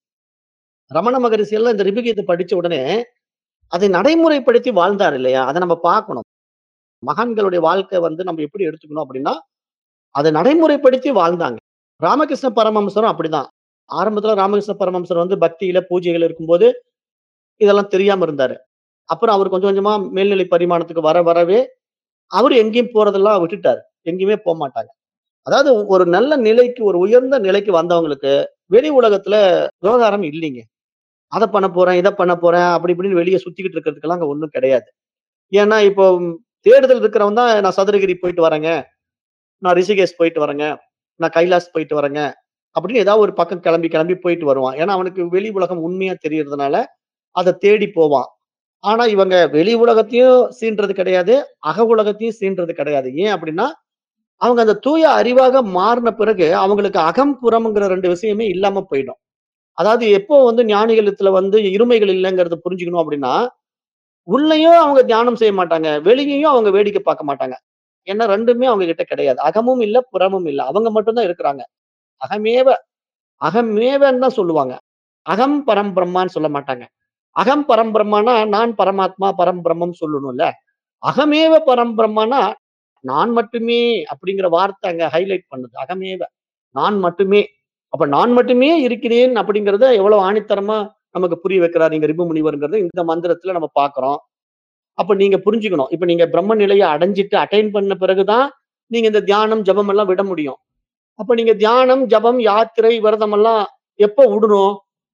ரமண மகரிஷி எல்லாம் இந்த ரிபுகீதை படிச்ச உடனே, அதை நடைமுறைப்படுத்தி வாழ்ந்தார் இல்லையா? அத நம்ம பார்க்கணும். மகான்களுடைய வாழ்க்கை வந்து நம்ம எப்படி எடுத்துக்கணும் அப்படின்னா, அதை நடைமுறைப்படுத்தி வாழ்ந்தாங்க. ராமகிருஷ்ண பரமஹம்சரும் அப்படிதான். ஆரம்பத்துல ராமகிருஷ்ண பரமஹம்சர் வந்து பக்தியில, பூஜைகள் இருக்கும்போது இதெல்லாம் தெரியாம இருந்தாரு. அப்புறம் அவர் கொஞ்சம் கொஞ்சமா மேல்நிலை பரிமாணத்துக்கு வர வரவே, அவரு எங்கேயும் போறதெல்லாம் விட்டுட்டாரு. எங்கேயுமே போமாட்டாங்க. அதாவது ஒரு நல்ல நிலைக்கு, ஒரு உயர்ந்த நிலைக்கு வந்தவங்களுக்கு, வெளி உலகத்துல விவகாரம் இல்லீங்க. அத பண்ண போறேன், இத பண்ண போறேன், அப்படி இப்படின்னு வெளிய சுத்திக்கிட்டு இருக்கிறதுக்கெல்லாம் அங்க ஒண்ணும் கிடையாது. ஏன்னா, இப்போ தேடுதல் இருக்கிறவன் தான் நான் சதுரகிரி போயிட்டு வரேங்க, நான் ரிஷிகேஷ் போயிட்டு வரேங்க, நான் கைலாஸ் போயிட்டு வரேங்க, அப்படின்னு ஏதாவது ஒரு பக்கம் கிளம்பி கிளம்பி போயிட்டு வருவான். ஏன்னா, அவனுக்கு வெளி உலகம் உண்மையா தெரியறதுனால, அத தேடி போவான். ஆனா, இவங்க வெளி உலகத்தையும் சீன்றது கிடையாது, அக உலகத்தையும் சீன்றது கிடையாது. ஏன் அப்படின்னா, அவங்க அந்த தூய அறிவாக மாறுன பிறகு, அவங்களுக்கு அகம், புறம்ங்கிற 2 விஷயமே இல்லாம போயிடும். அதாவது எப்போ வந்து ஞானிகளத்துல வந்து இருமைகள் இல்லங்கிறத புரிஞ்சுக்கணும் அப்படின்னா, உள்ளயும் அவங்க தியானம் செய்ய மாட்டாங்க. வெளியயும் அவங்க வேடிக்கை பார்க்க மாட்டாங்க. ஏன்னா 2மே அவங்க கிட்ட கிடையாது. அகமும் இல்ல, புறமும் இல்ல. அவங்க மட்டும் தான் இருக்கிறாங்க. அகமேவ அகமேவன்னு தான் சொல்லுவாங்க. அகம் பரம் பிரம்மான்னு சொல்ல மாட்டாங்க. அகம் பரம் பிரம்மான்னா, நான் பரமாத்மா, பரம் பிரம்மம் சொல்லணும்ல. அகமேவ பரம் பிரம்மான்னா, நான் மட்டுமே அப்படிங்கிற வார்த்தை அங்க ஹைலைட் பண்ணுது. அகமேவ. நான் மட்டுமே. அப்ப நான் மட்டுமே இருக்கிறேன் அப்படிங்கிறத எவ்வளவு ஆணித்தரமா நமக்கு புரிய வைக்கிறார் இங்க ரிபு முனிவர்ங்கிறத இந்த மந்திரத்துல நம்ம பார்க்கிறோம். அப்ப நீங்க புரிஞ்சுக்கணும். இப்ப நீங்க பிரம்ம நிலைய அடைஞ்சிட்டு அட்டைன் பண்ண பிறகு தான், நீங்க இந்த தியானம், ஜபம் எல்லாம் விட முடியும். அப்ப நீங்க தியானம், ஜபம், யாத்திரை, விரதம் எல்லாம் எப்ப விடணும்?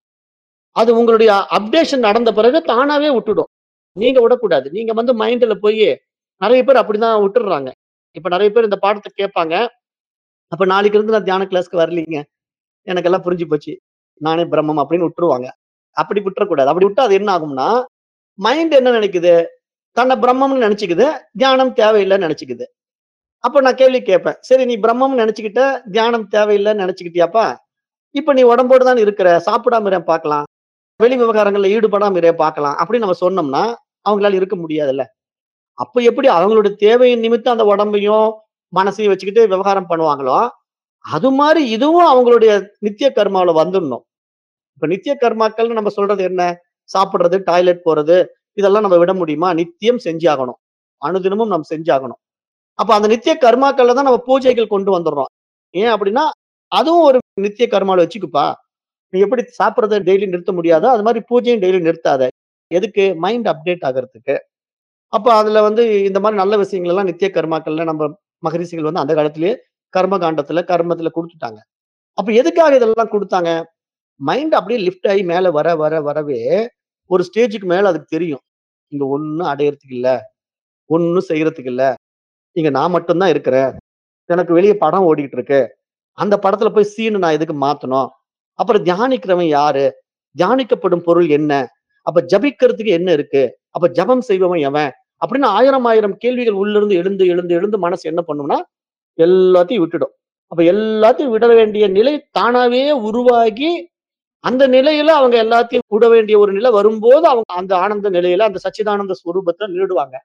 அது உங்களுடைய அப்டேஷன் நடந்த பிறகு தானாவே விட்டுடும். நீங்க விடக்கூடாது. நீங்க வந்து மைண்ட்ல போயி நெறைய பேர் அப்படிதான் விட்டுர்றாங்க. இப்ப நெறைய பேர் இந்த பாடத்த கேட்பாங்க. அப்ப நாளைக்கு இருந்து நான் தியான கிளாஸ்க்கு வரலீங்க. எனக்கெல்லாம் புரிஞ்சு போச்சு. நானே பிரம்மம் அப்படின்னு விட்டுருவாங்க. அப்படி விட்டுறக்கூடாது. அப்படி விட்டா அது என்ன ஆகும்னா, மைண்ட் என்ன நெனைக்குது? தன்ன பிரம்மம்னு நெனச்சுக்குது. தியானம் தேவையில்லன்னு நெனச்சுக்குது. அப்ப நான் கேள்வி கேட்பேன். சரி நீ பிரம்மம்னு நெனச்சுக்கிட்ட, தியானம் தேவையில்லன்னு நெனச்சுக்கிட்டியாப்பா? இப்ப நீ உடம்போடு தானே இருக்கிற. சாப்பிடாம இரேன் பார்க்கலாம். வெளி விவகாரங்கள்ல ஈடுபடாம இரேன் பார்க்கலாம். அப்படின்னு நம்ம சொன்னோம்னா, அவங்களால இருக்க முடியாதுல்ல. அப்ப எப்படி அவங்களுடைய தேவையின் நிமித்தம் அந்த உடம்பையும், மனசையும் வச்சுக்கிட்டு விவகாரம் பண்ணுவாங்களோ, அது மாரி இதுவும் அவங்களுடைய நித்திய கர்மாவுல வந்துடணும். இப்ப நித்திய கர்மாக்கள்னு நம்ம சொல்றது என்ன? சாப்பிடுறது, டாய்லெட் போறது, இதெல்லாம் நம்ம விட முடியுமா? நித்தியம் செஞ்சாகணும். அனுதினமும் நாம் செஞ்சாகணும். அப்ப அந்த நித்திய கர்மாக்கள்ல தான் நம்ம பூஜைகள் கொண்டு வந்துடுறோம். ஏன் அப்படின்னா, அதுவும் ஒரு நித்திய கர்மால வச்சுக்குப்பா. நீ எப்படி சாப்பிடுறத டெய்லி நிறுத்த முடியாதோ, அது மாரி பூஜையும் டெய்லி நிறுத்தாத. எதுக்கு? மைண்ட் அப்டேட் ஆகறதுக்கு. அப்ப அதுல வந்து இந்த மாரி நல்ல விஷயங்கள் எல்லாம் நித்திய கர்மாக்கள்ல நம்ம மகரிஷிகள் வந்து அந்த காலத்திலேயே கர்ம காண்டத்துல, கர்மத்துல குடுத்துட்டாங்க. அப்ப எதுக்காக இதெல்லாம் குடுத்தாங்க? மைண்ட் அப்படியே லிஃப்ட் ஆயி மேல வர வர வரவே, ஒரு ஸ்டேஜ்க்கு மேல அதுக்கு தெரியும். இங்க ஒண்ணும் அடையறதுக்கு இல்ல. ஒண்ணும் செய்யறதுக்கு இல்ல. இங்க நான் மட்டும் தான் இருக்கிறேன். எனக்கு வெளிய படம் ஓடிட்டு இருக்கு. அந்த படத்துல போய் சீன் நான் எதுக்கு மாத்தணும்? அப்புறம் தியானிக்கிறவன் யாரு? தியானிக்கப்படும் பொருள் என்ன? அப்ப ஜபிக்கிறதுக்கு என்ன இருக்கு? அப்ப ஜெபம் செய்பவன் எவன்? அப்படின்னு 1000 1000 கேள்விகள் உள்ளிருந்து எழுந்து எழுந்து எழுந்து மனசு என்ன பண்ணும்னா, எல்லாத்தையும் விட்டுடும். அப்ப எல்லாத்தையும் விட வேண்டிய நிலை தானாவே உருவாகி, அந்த நிலையில அவங்க எல்லாத்தையும் விட வேண்டிய ஒரு நிலை வரும்போது, அவங்க அந்த ஆனந்த நிலையில, அந்த சச்சிதானந்த ஸ்வரூபத்துல நின்னுடுவாங்க.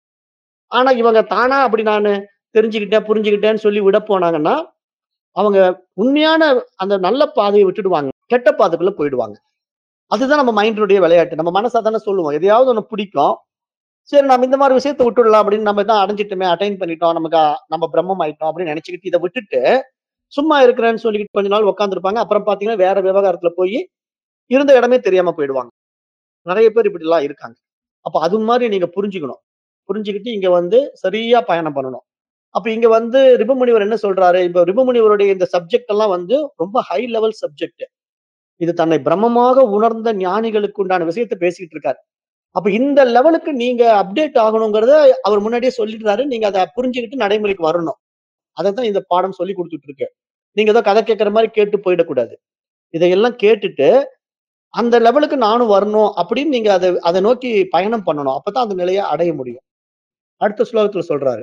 ஆனா இவங்க தானா அப்படி நானு தெரிஞ்சுக்கிட்டேன், புரிஞ்சுக்கிட்டேன்னு சொல்லி விட போனாங்கன்னா, அவங்க உண்மையான அந்த நல்ல பாதைய விட்டுடுவாங்க. கெட்ட பாதைக்குள்ள போயிடுவாங்க. அதுதான் நம்ம மைண்டினுடைய விளையாட்டு. நம்ம மனசு அதானே சொல்லுவோம். எதையாவது ஒண்ணு பிடிக்கும். சரி நம்ம இந்த மாரி விஷயத்த விட்டுடலாம் அப்படின்னு நம்ம தான் அடைஞ்சிட்டோமே, அட்டைன் பண்ணிட்டோம். நமக்கு நம்ம பிரம்மம் ஆயிட்டோம் அப்படின்னு நினைச்சுக்கிட்டு இத விட்டுட்டு, சும்மா இருக்கிறேன்னு சொல்லிக்கிட்டு கொஞ்ச நாள் உட்கார்ந்திருப்பாங்க. அப்புறம் பார்த்தீங்கன்னா, வேற விவகாரத்துல போயி இருந்த இடமே தெரியாம போயிடுவாங்க. நெறைய பேர் இப்படிலாம் இருக்காங்க. அப்ப அது மாரி நீங்க புரிஞ்சுக்கணும். புரிஞ்சுகிட்டு இங்க வந்து சரியா பயணம் பண்ணணும். அப்ப இங்க வந்து ரிபுமுனிவர் என்ன சொல்றாரு? இப்ப ரிபுமுனிவருடைய இந்த சப்ஜெக்ட் எல்லாம் வந்து ரொம்ப ஹை லெவல் சப்ஜெக்ட். இது தன்னை பிரம்மமாக உணர்ந்த ஞானிகளுக்கு உண்டான விஷயத்த பேசிட்டு இருக்காரு. அப்ப இந்த லெவலுக்கு நீங்க அப்டேட் ஆகணுங்கிறத அவர் முன்னாடியே சொல்லிடுறாரு. நீங்க அத புரிஞ்சுகிட்டு நடைமுறைக்கு வரணும். அதத்தான் இந்த பாடம் சொல்லிக் குடுத்துட்டு இருக்கு. நீங்க ஏதோ கதை கேட்கிற மாரி கேட்டு போயிடக்கூடாது. இதையெல்லாம் கேட்டுட்டு, அந்த லெவலுக்கு நானும் வரணும் அப்படின்னு நீங்க அத அத நோக்கி பயணம் பண்ணணும். அப்பதான் அந்த நிலைய அடைய முடியும். அடுத்த ஸ்லோகத்துல சொல்றாரு.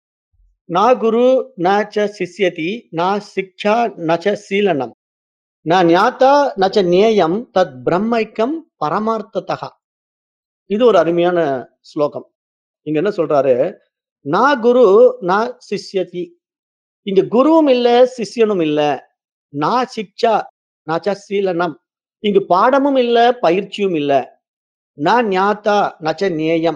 "நா குரு ந ச சிஷ்யதி நா சிக்ஷா ந ச சீலனம் ந ஞாதா ந ச நேயம் தத் பிரம்மைக்கம் பரமார்த்ததः." இது ஒரு அருமையான ஸ்லோகம். இங்க என்ன சொல்றாரு? "நா குரு ந சிஷ்யதி." இங்க குருவும் இல்ல, சிஷ்யனும் இல்ல. நா சிக்ஷா ந ச சீலனம். இங்கு பாடமும் இல்ல, பயிற்சியும் இல்ல. ந ஞாதா ந ச நேயம்.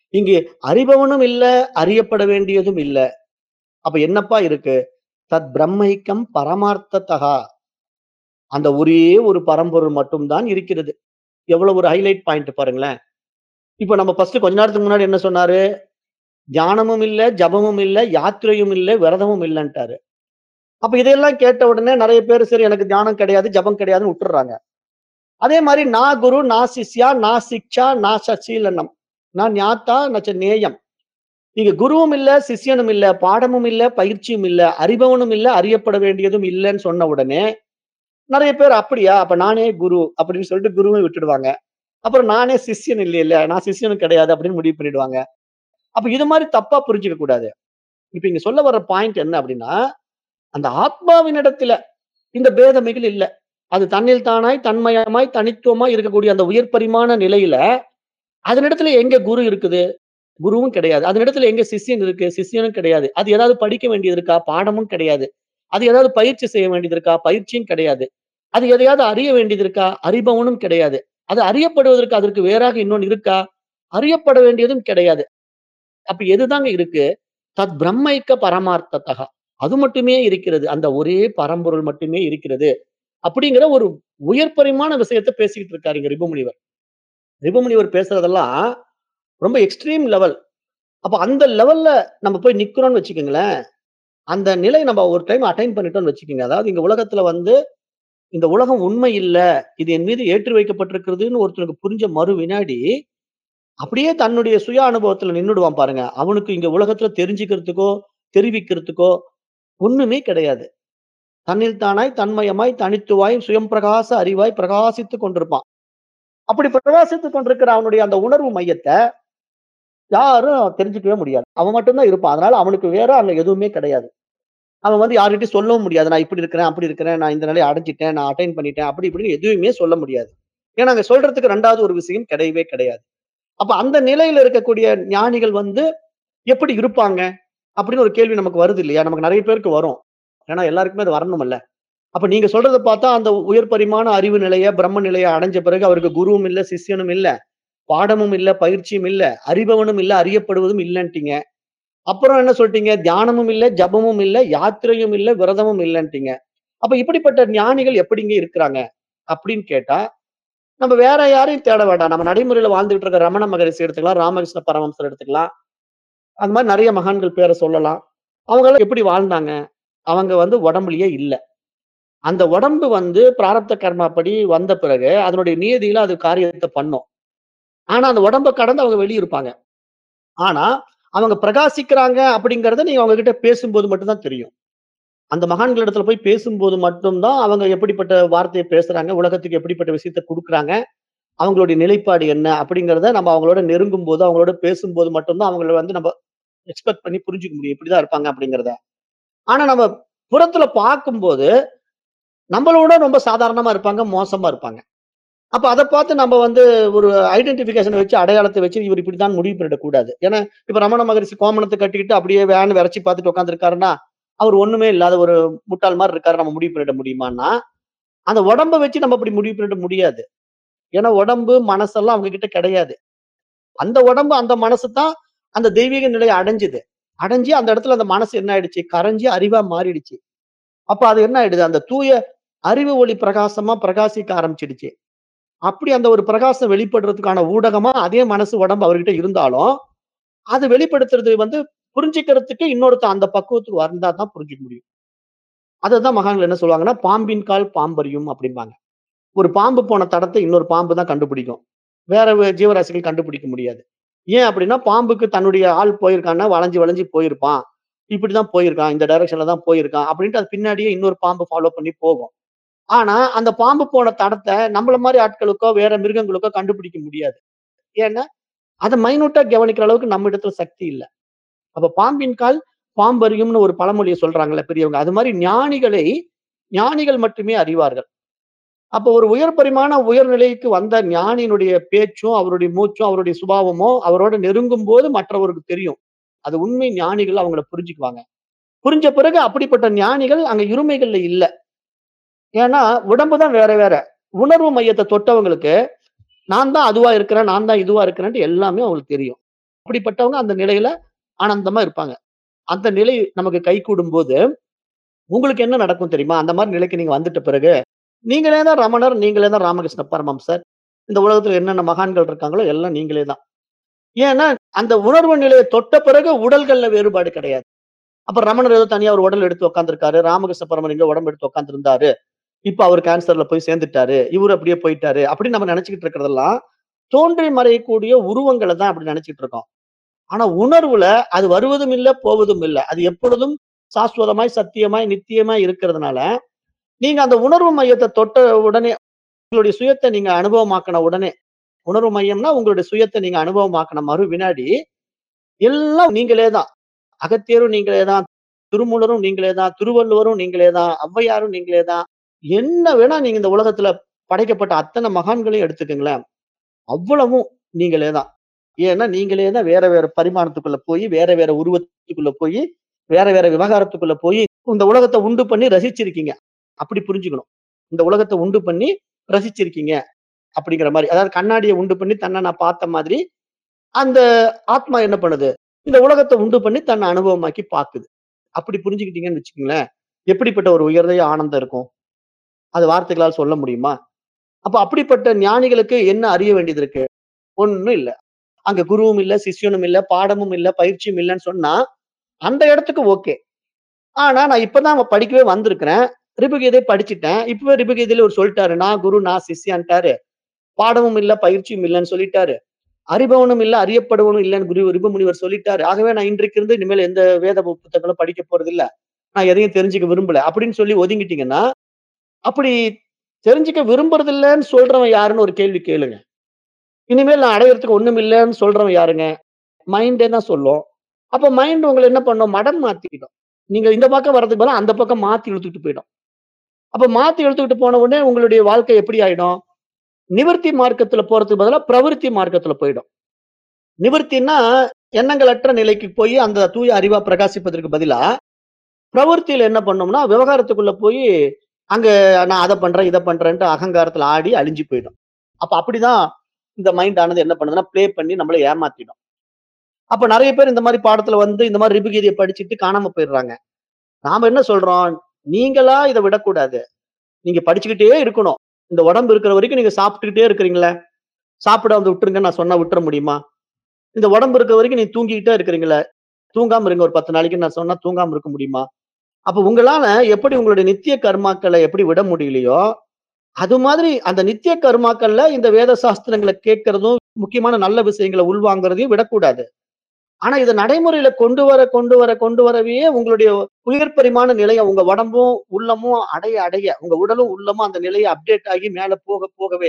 இங்கு அறிபவனும் இல்ல, அறியப்பட வேண்டியதும் இல்ல. அப்ப என்னப்பா இருக்கு? தத் பிரம்மைக்கம் பரமார்த்ததஹா. அந்த ஒரே ஒரு பரம்பொருள் மட்டும் தான் இருக்கிறது. எவ்வளவு ஒரு ஹைலைட் பாயிண்ட் பாருங்களேன். இப்ப நம்ம ஃபர்ஸ்ட் கொஞ்ச நேரத்துக்கு முன்னாடி என்ன சொன்னாரு? தியானமும் இல்ல, ஜபமும் இல்ல, யாத்திரையும் இல்ல, விரதமும் இல்லன்ட்டாரு. அப்ப இதையெல்லாம் கேட்ட உடனே நெறைய பேரு சரி எனக்கு தியானம் கிடையாது, ஜபம் கிடையாதுன்னு விட்டுர்றாங்க. அதே மாரி நா குரு, நா சிஷ்யா, நா சிக்ஷா, நா சசீலனம். நா ஞாத்தா, நச்ச நேயம். இங்க குருவும் இல்ல, சிஷ்யனும் இல்ல, பாடமும் இல்ல, பயிற்சியும் இல்ல, அறிபவனும் இல்ல, அறியப்பட வேண்டியதும் இல்லன்னு சொன்ன உடனே, நெறைய பேர் அப்படியா? அப்ப நானே குரு அப்படின்னு சொல்லிட்டு குருவ விட்டுடுவாங்க. அப்புறம் நானே சிஷ்யன் இல்லைல்ல, நான் சிஷ்யனும் கிடையாது அப்படின்னு முடிவு பண்ணிடுவாங்க. அப்ப இது மாரி தப்பா புரிஞ்சுக்க கூடாது. இப்ப இங்க சொல்ல வர்ற பாயிண்ட் என்ன அப்படின்னா, அந்த ஆத்மாவினிடத்தில இந்த பேதமைகள் இல்ல. அது தன்னில் தானாய், தன்மயமாய், தனித்துவமாய் இருக்கக்கூடிய அந்த உயர் பரிமாண நிலையில, அதனிடத்தில எங்க குரு இருக்குது? குருவும் கிடையாது. அதனிடத்தில எங்க சிஷ்யன் இருக்கு? சிஷ்யனும் கிடையாது. அது ஏதாவது படிக்க வேண்டியது இருக்கா? பாடமும் கிடையாது. அது ஏதாவது பயிற்சி செய்ய வேண்டியது இருக்கா? பயிற்சியும் கிடையாது. அது எதையாவது அறிய வேண்டியது இருக்கா? அறிபவனும் கிடையாது. அது அறியப்படுவதற்கு அதற்கு வேறாக இன்னொன்னு இருக்கா? அறியப்பட வேண்டியதும் கிடையாது. அப்ப எதுதாங்க இருக்கு? தத் பிரம்மைக்க பரமார்த்ததஹ. அது மட்டுமே இருக்கிறது. அந்த ஒரே பரம்பொருள் மட்டுமே இருக்கிறது. அப்படிங்கிற ஒரு உயர் பரிமாண விஷயத்த பேசிக்கிட்டு இருக்காரு இங்க ரிபுமுனிவர். ரிபுமுனிவர் பேசுறதெல்லாம் ரொம்ப எக்ஸ்ட்ரீம் லெவல். அப்ப அந்த லெவல்ல நம்ம போய் நிக்கிறோம்னு வச்சுக்கங்களேன், அந்த நிலை நம்ம ஒரு டைம் அட்டைன் பண்ணிட்டோம்னு வச்சுக்கங்க. அதாவது இங்க உலகத்துல வந்து இந்த உலகம் உண்மை இல்ல. இது என் மீது ஏற்றி வைக்கப்பட்டிருக்கிறதுன்னு ஒருத்தனுக்கு புரிஞ்ச மறு வினாடி, அப்படியே தன்னுடைய சுய அனுபவத்துல நின்னுடுவான் பாருங்க. அவனுக்கு இங்க உலகத்துல தெரிஞ்சுக்கிறதுக்கோ, தெரிவிக்கிறதுக்கோ ஒண்ணுமே கிடையாது. தன்னில் தானாய், தன்மயமாய், தனித்துவாய், சுயம் பிரகாச அறிவாய் பிரகாசித்துக் கொண்டிருப்பான். அப்படி பிரகாசித்துக் கொண்டிருக்கிற அவனுடைய அந்த உணர்வு மையத்த யாரும் தெரிஞ்சுக்கவே முடியாது. அவன் மட்டும் தான் இருப்பான். அதனால அவனுக்கு வேற அங்க எதுவுமே கிடையாது. அவன் வந்து யார்கிட்டயும் சொல்லவும் முடியாது. நான் இப்படி இருக்கிறேன், அப்படி இருக்கிறேன், நான் இந்த நிலைய அடைஞ்சுட்டேன், நான் அட்டைன் பண்ணிட்டேன், அப்படி இப்படின்னு எதுவுமே சொல்ல முடியாது. ஏன்னா அங்க சொல்றதுக்கு 2வது ஒரு விஷயம் கிடையவே கிடையாது. அப்ப அந்த நிலையில இருக்கக்கூடிய ஞானிகள் வந்து எப்படி இருப்பாங்க? அப்படின்னு ஒரு கேள்வி நமக்கு வருது இல்லையா? நமக்கு நெறைய பேருக்கு வரும். ஏன்னா எல்லாருக்குமே அது வரணும்ல்ல. அப்ப நீங்க சொல்றத பார்த்தா அந்த உயர் பரிமாண அறிவு நிலைய, பிரம்ம நிலைய அடைஞ்ச பிறகு அவருக்கு குருவும் இல்ல, சிஷ்யனும் இல்ல, பாடமும் இல்ல, பயிற்சியும் இல்ல, அறிபவனும் இல்ல, அறியப்படுவதும் இல்லன்ட்டீங்க. அப்புறம் என்ன சொல்ட்டீங்க? தியானமும் இல்ல, ஜபமும் இல்ல, யாத்திரையும் இல்ல, விரதமும் இல்லன்ட்டீங்க. அப்ப இப்படிப்பட்ட ஞானிகள் எப்படிங்க இருக்கிறாங்க? அப்படின்னு கேட்டா, நம்ம வேற யாரையும் தேட வேண்டாம். நம்ம நடைமுறையில வாழ்ந்துட்டு இருக்க ரமண மகரிஷி எடுத்துக்கலாம், ராமகிருஷ்ண பரமஹம்சர் எடுத்துக்கலாம். அந்த மாரி நெறைய மகான்கள் பேர சொல்லலாம். அவங்கலாம் எப்படி வாழ்ந்தாங்க? அவங்க வந்து உடம்புலயே இல்ல. அந்த உடம்பு வந்து பிராரப்த கர்மாப்படி வந்த பிறகு, அதனுடைய நியதியில அது காரியத்த பண்ணும். ஆனா, அந்த உடம்ப கடந்து அவங்க வெளிய இருப்பாங்க. ஆனா, அவங்க பிரகாசிக்கிறாங்க அப்படிங்கிறத நீங்க அவங்க கிட்ட பேசும்போது மட்டும் தான் தெரியும். அந்த மகான்களிடத்துல போய் பேசும்போது மட்டும் தான் அவங்க எப்படிப்பட்ட வார்த்தைய பேசுறாங்க, உலகத்துக்கு எப்படிப்பட்ட விஷயத்த குடுக்குறாங்க, அவங்களுடைய நிலைப்பாடு என்ன அப்படிங்கிறத நம்ம அவங்களோட நெருங்கும்போது, அவங்களோட பேசும்போது மட்டும் தான் அவங்கள வந்து நம்ம எக்ஸ்பெக்ட் பண்ணி புரிஞ்சுக்க முடியும். இப்படிதான் இருப்பாங்க அப்படிங்கிறத. ஆனா, நம்ம புறத்துல பார்க்கும்போது, நம்மளோட ரொம்ப சாதாரணமா இருப்பாங்க, மோசமா இருப்பாங்க. அப்ப அத பார்த்து நம்ம வந்து ஒரு ஐடென்டிஃபிகேஷன வச்சு, அடையாளத்த வச்சு இவர் இப்படித்தான் முடிவு பண்ணிடக் கூடாது. ஏன்னா, இப்ப ரமண மகரிஷி கோமணத்த கட்டிக்கிட்டு அப்படியே வேன்னு வெறச்சு பார்த்துட்டு உட்கார்ந்திருக்காருன்னா, அவர் ஒண்ணுமே இல்லாத ஒரு முட்டாள் மாரி இருக்காரு. நம்ம முடிவு பண்ணிட முடியுமான்னா, அந்த உடம்ப வச்சு நம்ம அப்படி முடிவு பண்ணிட முடியாது. ஏன்னா, உடம்பு, மனசெல்லாம் அவங்க கிட்ட கிடையாது. அந்த உடம்பு, அந்த மனசு தான் அந்த தெய்வீக நிலைய அடைஞ்சது. அடைஞ்சு அந்த இடத்துல அந்த மனசு என்ன ஆயிடுச்சு? கரைஞ்சு அறிவா மாறிடுச்சு. அப்ப அது என்ன ஆயிடுது? அந்த தூய அறிவு ஒளி பிரகாசமா பிரகாசிக்க ஆரம்பிச்சிடுச்சு. அப்படி அந்த ஒரு பிரகாசம் வெளிப்படுறதுக்கான ஊடகமா அதே மனசு, உடம்பு அவர்கிட்ட இருந்தாலும், அது வெளிப்படுத்துறது வந்து புரிஞ்சுக்கிறதுக்கு இன்னொருத்தன் அந்த பக்குவத்துக்கு வந்தா தான் புரிஞ்சுக்க முடியும். அததான் மகான்கள் என்ன சொல்லுவாங்கன்னா, "பாம்பின் கால் பாம்பறியும்" அப்படிம்பாங்க. ஒரு பாம்பு போன தடத்த இன்னொரு பாம்பு தான் கண்டுபிடிக்கும். வேற ஜீவராசிகள் கண்டுபிடிக்க முடியாது. ஏன் அப்படின்னா, பாம்புக்கு தன்னுடைய ஆள் போயிருக்கான்னா, வளைஞ்சு வளைஞ்சு போயிருப்பான். இப்படிதான் போயிருக்கான். இந்த டைரக்ஷன்ல தான் போயிருக்கான். அப்படின்ட்டு அது பின்னாடியே இன்னொரு பாம்பு ஃபாலோ பண்ணி போகும். ஆனா, அந்த பாம்பு போன தடத்த நம்மள மாரி ஆட்களுக்கோ, வேற மிருகங்களுக்கோ கண்டுபிடிக்க முடியாது. ஏன்னா, அத மைனூட்டா கவனிக்கிற அளவுக்கு நம்ம இடத்துல சக்தி இல்ல. அப்ப பாம்பின் கால் பாம்பறியும்னு ஒரு பழமொழிய சொல்றாங்கல்ல பெரியவங்க. அது மாரி ஞானிகள் மட்டுமே அறிவார்கள். அப்ப ஒரு உயர் பரிமாண உயர் நிலைக்கு வந்த ஞானியினுடைய பேச்சும், அவருடைய மூச்சும், அவருடைய சுபாவமோ, அவரோட நெருங்கும்போது மற்றவருக்கு தெரியும். அது உண்மை ஞானிகள் அவங்கள புரிஞ்சுக்குவாங்க. புரிஞ்ச பிறகு அப்படிப்பட்ட ஞானிகள் அங்க இருமைகள்ல இல்ல. ஏன்னா, உடம்பு தான் வேற வேற. உணர்வு மையத்த தொட்டவங்களுக்கு, நான் தான் அதுவா இருக்கிறேன், நான் தான் இதுவா இருக்கிறேன்ட்டு எல்லாமே அவங்களுக்கு தெரியும். அப்படிப்பட்டவங்க அந்த நிலையில ஆனந்தமா இருப்பாங்க. அந்த நிலை நமக்கு கைகூடும்போது, உங்களுக்கு என்ன நடக்கும் தெரியுமா? அந்த மாரி நிலைக்கு நீங்க வந்துட்ட பிறகு, நீங்களே தான் ரமணர், நீங்களே தான் ராமகிருஷ்ண பரமஹம்சர். இந்த உலகத்துல என்னென்ன மகான்கள் இருக்காங்களோ எல்லாம் நீங்களே தான். ஏன்னா, அந்த உணர்வு நிலைய தொட்ட பிறகு உடல்கள்ல வேறுபாடு கிடையாது. அப்ப ரமணர் ஏதோ தனியா ஒரு உடல் எடுத்து உட்கார்ந்திருக்காரு. ராமகிருஷ்ண பரமஹம்சர் எங்கோ உடம்பு எடுத்து உட்கார்ந்திருந்தாரு. இப்ப அவரு கேன்சர்ல போய் சேர்ந்துட்டாரு. இவரு அப்படியே போயிட்டாரு. அப்படின்னு நம்ம நெனச்சுக்கிட்டு இருக்கிறதெல்லாம், தோன்றி மறையக்கூடிய உருவங்கள தான் அப்படி நெனச்சுக்கிட்டு இருக்கோம். ஆனா உணர்வுல அது வருவதும் இல்ல, போவதும் இல்ல. அது எப்பொழுதும் சாஸ்வதமாய், சத்தியமாய், நித்தியமாய் இருக்கிறதுனால, நீங்க அந்த உணர்வு மையத்த தொட்ட உடனே, உங்களுடைய சுயத்த நீங்க அனுபவமாக்குன உடனே, உணர்வு மையம்னா உங்களுடைய சுயத்த நீங்க அனுபவமாக்குன மறு வினாடி, எல்லாம் நீங்களே தான். அகத்தியரும் நீங்களே தான், திருமூலரும் நீங்களே தான், திருவள்ளுவரும் நீங்களே தான், ஔவையாரும் நீங்களே தான். என்ன வேணா நீங்க இந்த உலகத்துல படைக்கப்பட்ட அத்தன மகான்களையும் எடுத்துக்கங்களேன். அவ்வளவும் நீங்களே தான். ஏன்னா, நீங்களே தான் வேற வேற பரிமாணத்துக்குள்ள போயி, வேற வேற உருவத்துக்குள்ள போயி, வேற வேற விவகாரத்துக்குள்ள போயி, இந்த உலகத்த உண்டு பண்ணி ரசிச்சிருக்கீங்க. அப்படி புரிஞ்சுக்கணும். இந்த உலகத்த உண்டு பண்ணி ரசிச்சிருக்கீங்க. அப்படிங்கிற மாரி. அதாவது கண்ணாடிய உண்டு பண்ணி தன்ன நான் பார்த்த மாதிரி, அந்த ஆத்மா என்ன பண்ணுது? இந்த உலகத்த உண்டு பண்ணி தன்ன அனுபவமாக்கி பாக்குது. அப்படி புரிஞ்சுக்கிட்டீங்கன்னு வச்சுக்கங்களேன், எப்படிப்பட்ட ஒரு உயர்ந்த ஆனந்தம் இருக்கும்? அது வார்த்தைகளால் சொல்ல முடியுமா? அப்ப அப்படிப்பட்ட ஞானிகளுக்கு என்ன அறிய வேண்டியது இருக்கு? ஒண்ணும் இல்ல. அங்க குருவும் இல்ல, சிஷ்யனும் இல்ல, பாடமும் இல்ல, பயிற்சியும் இல்லன்னு சொன்னா, அந்த இடத்துக்கு ஓகே. ஆனா நான் இப்ப தான் படிக்கவே வந்திருக்கிறேன். ரிபுகீதை படிச்சுட்டேன். இப்பவே ரிபுகீதையில இவரு சொல்லிட்டாரு. நான் குரு, நான் சிஷ்யன்ட்டாரு. பாடமும் இல்ல, பயிற்சியும் இல்லன்னு சொல்லிட்டாரு. அறிபவனும் இல்ல, அறியப்படுவனும் இல்லன்னு ரிபுமுனிவர் சொல்லிட்டாரு. ஆகவே நான் இன்றைக்கு இருந்து இனிமேல் எந்த வேத புத்தகங்களும் படிக்க போறதில்ல. நான் எதையும் தெரிஞ்சுக்க விரும்பல. அப்படின்னு சொல்லி ஒதுங்கிட்டீங்கன்னா, அப்படி தெரிஞ்சுக்க விரும்புறதில்லன்னு சொல்றவன் யாருன்னு ஒரு கேள்வி கேளுங்க. இனிமேல் நான் அடையறதுக்கு ஒண்ணும் இல்லன்னு சொல்றவன் யாருங்க? மைண்டே தான் சொல்லும். அப்ப மைண்ட் உங்கள என்ன பண்ணும்? மடம் மாத்திக்கிடும். நீங்க இந்த பக்கம் வர்றதுக்கு பதிலா அந்த பக்கம் மாத்தி இழுத்துட்டு போயிடும். அப்ப மாத்தி இழுத்துக்கிட்டு போன உடனே உங்களுடைய வாழ்க்கை எப்படி ஆயிடும்? நிவர்த்தி மார்க்கத்துல போறதுக்கு பதிலா பிரவிற்த்தி மார்க்கத்துல போயிடும். நிவிர்த்தின்னா எண்ணங்களற்ற நிலைக்கு போய் அந்த தூய அறிவா பிரகாசிப்பதற்கு பதிலா, பிரவிற்த்தியில என்ன பண்ணும்னா, விவகாரத்துக்குள்ள போயி, அங்க நான் அத பண்றேன், இத பண்றேன்ட்டு அகங்காரத்துல ஆடி அழிஞ்சு போயிடும். அப்ப அப்படிதான் இந்த மைண்ட் ஆனது என்ன பண்ணுதுன்னா, ப்ளே பண்ணி நம்மள ஏமாத்திடும். அப்ப நெறைய பேர் இந்த மாரி பாடத்துல வந்து இந்த மாரி ரிபுகீதைய படிச்சுட்டு காணாம போயிடுறாங்க. நாம என்ன சொல்றோம்? நீங்களா இத விடக்கூடாது. நீங்க படிச்சுக்கிட்டே இருக்கணும். இந்த உடம்பு இருக்கிற வரைக்கும் நீங்க சாப்பிட்டுக்கிட்டே இருக்கிறீங்கல்ல. சாப்பிடாம விட்டுருங்கன்னு நான் சொன்னா விட்டுற முடியுமா? இந்த உடம்பு இருக்கிற வரைக்கும் நீங்க தூங்கிக்கிட்டே இருக்கிறீங்கல்ல. தூங்காம இருங்க ஒரு 10 நாளைக்குன்னு நான் சொன்னா தூங்காம இருக்க முடியுமா? அப்ப உங்களால எப்படி உங்களுடைய நித்திய கர்மாக்கள எப்படி விட முடியலையோ, அது மாதிரி அந்த நித்திய கர்மாக்கள்ல இந்த வேத சாஸ்திரங்கள கேட்கிறதும், முக்கியமான நல்ல விஷயங்கள உள்வாங்குறதையும் விடக்கூடாது. ஆனா இத நடைமுறையில கொண்டு வரவே உங்களுடைய உயர் பரிமாண நிலைய உங்க உடம்பும், உள்ளமும் அடைய உங்க உடலும், உள்ளமும் அந்த நிலைய அப்டேட் ஆகி மேல போகவே,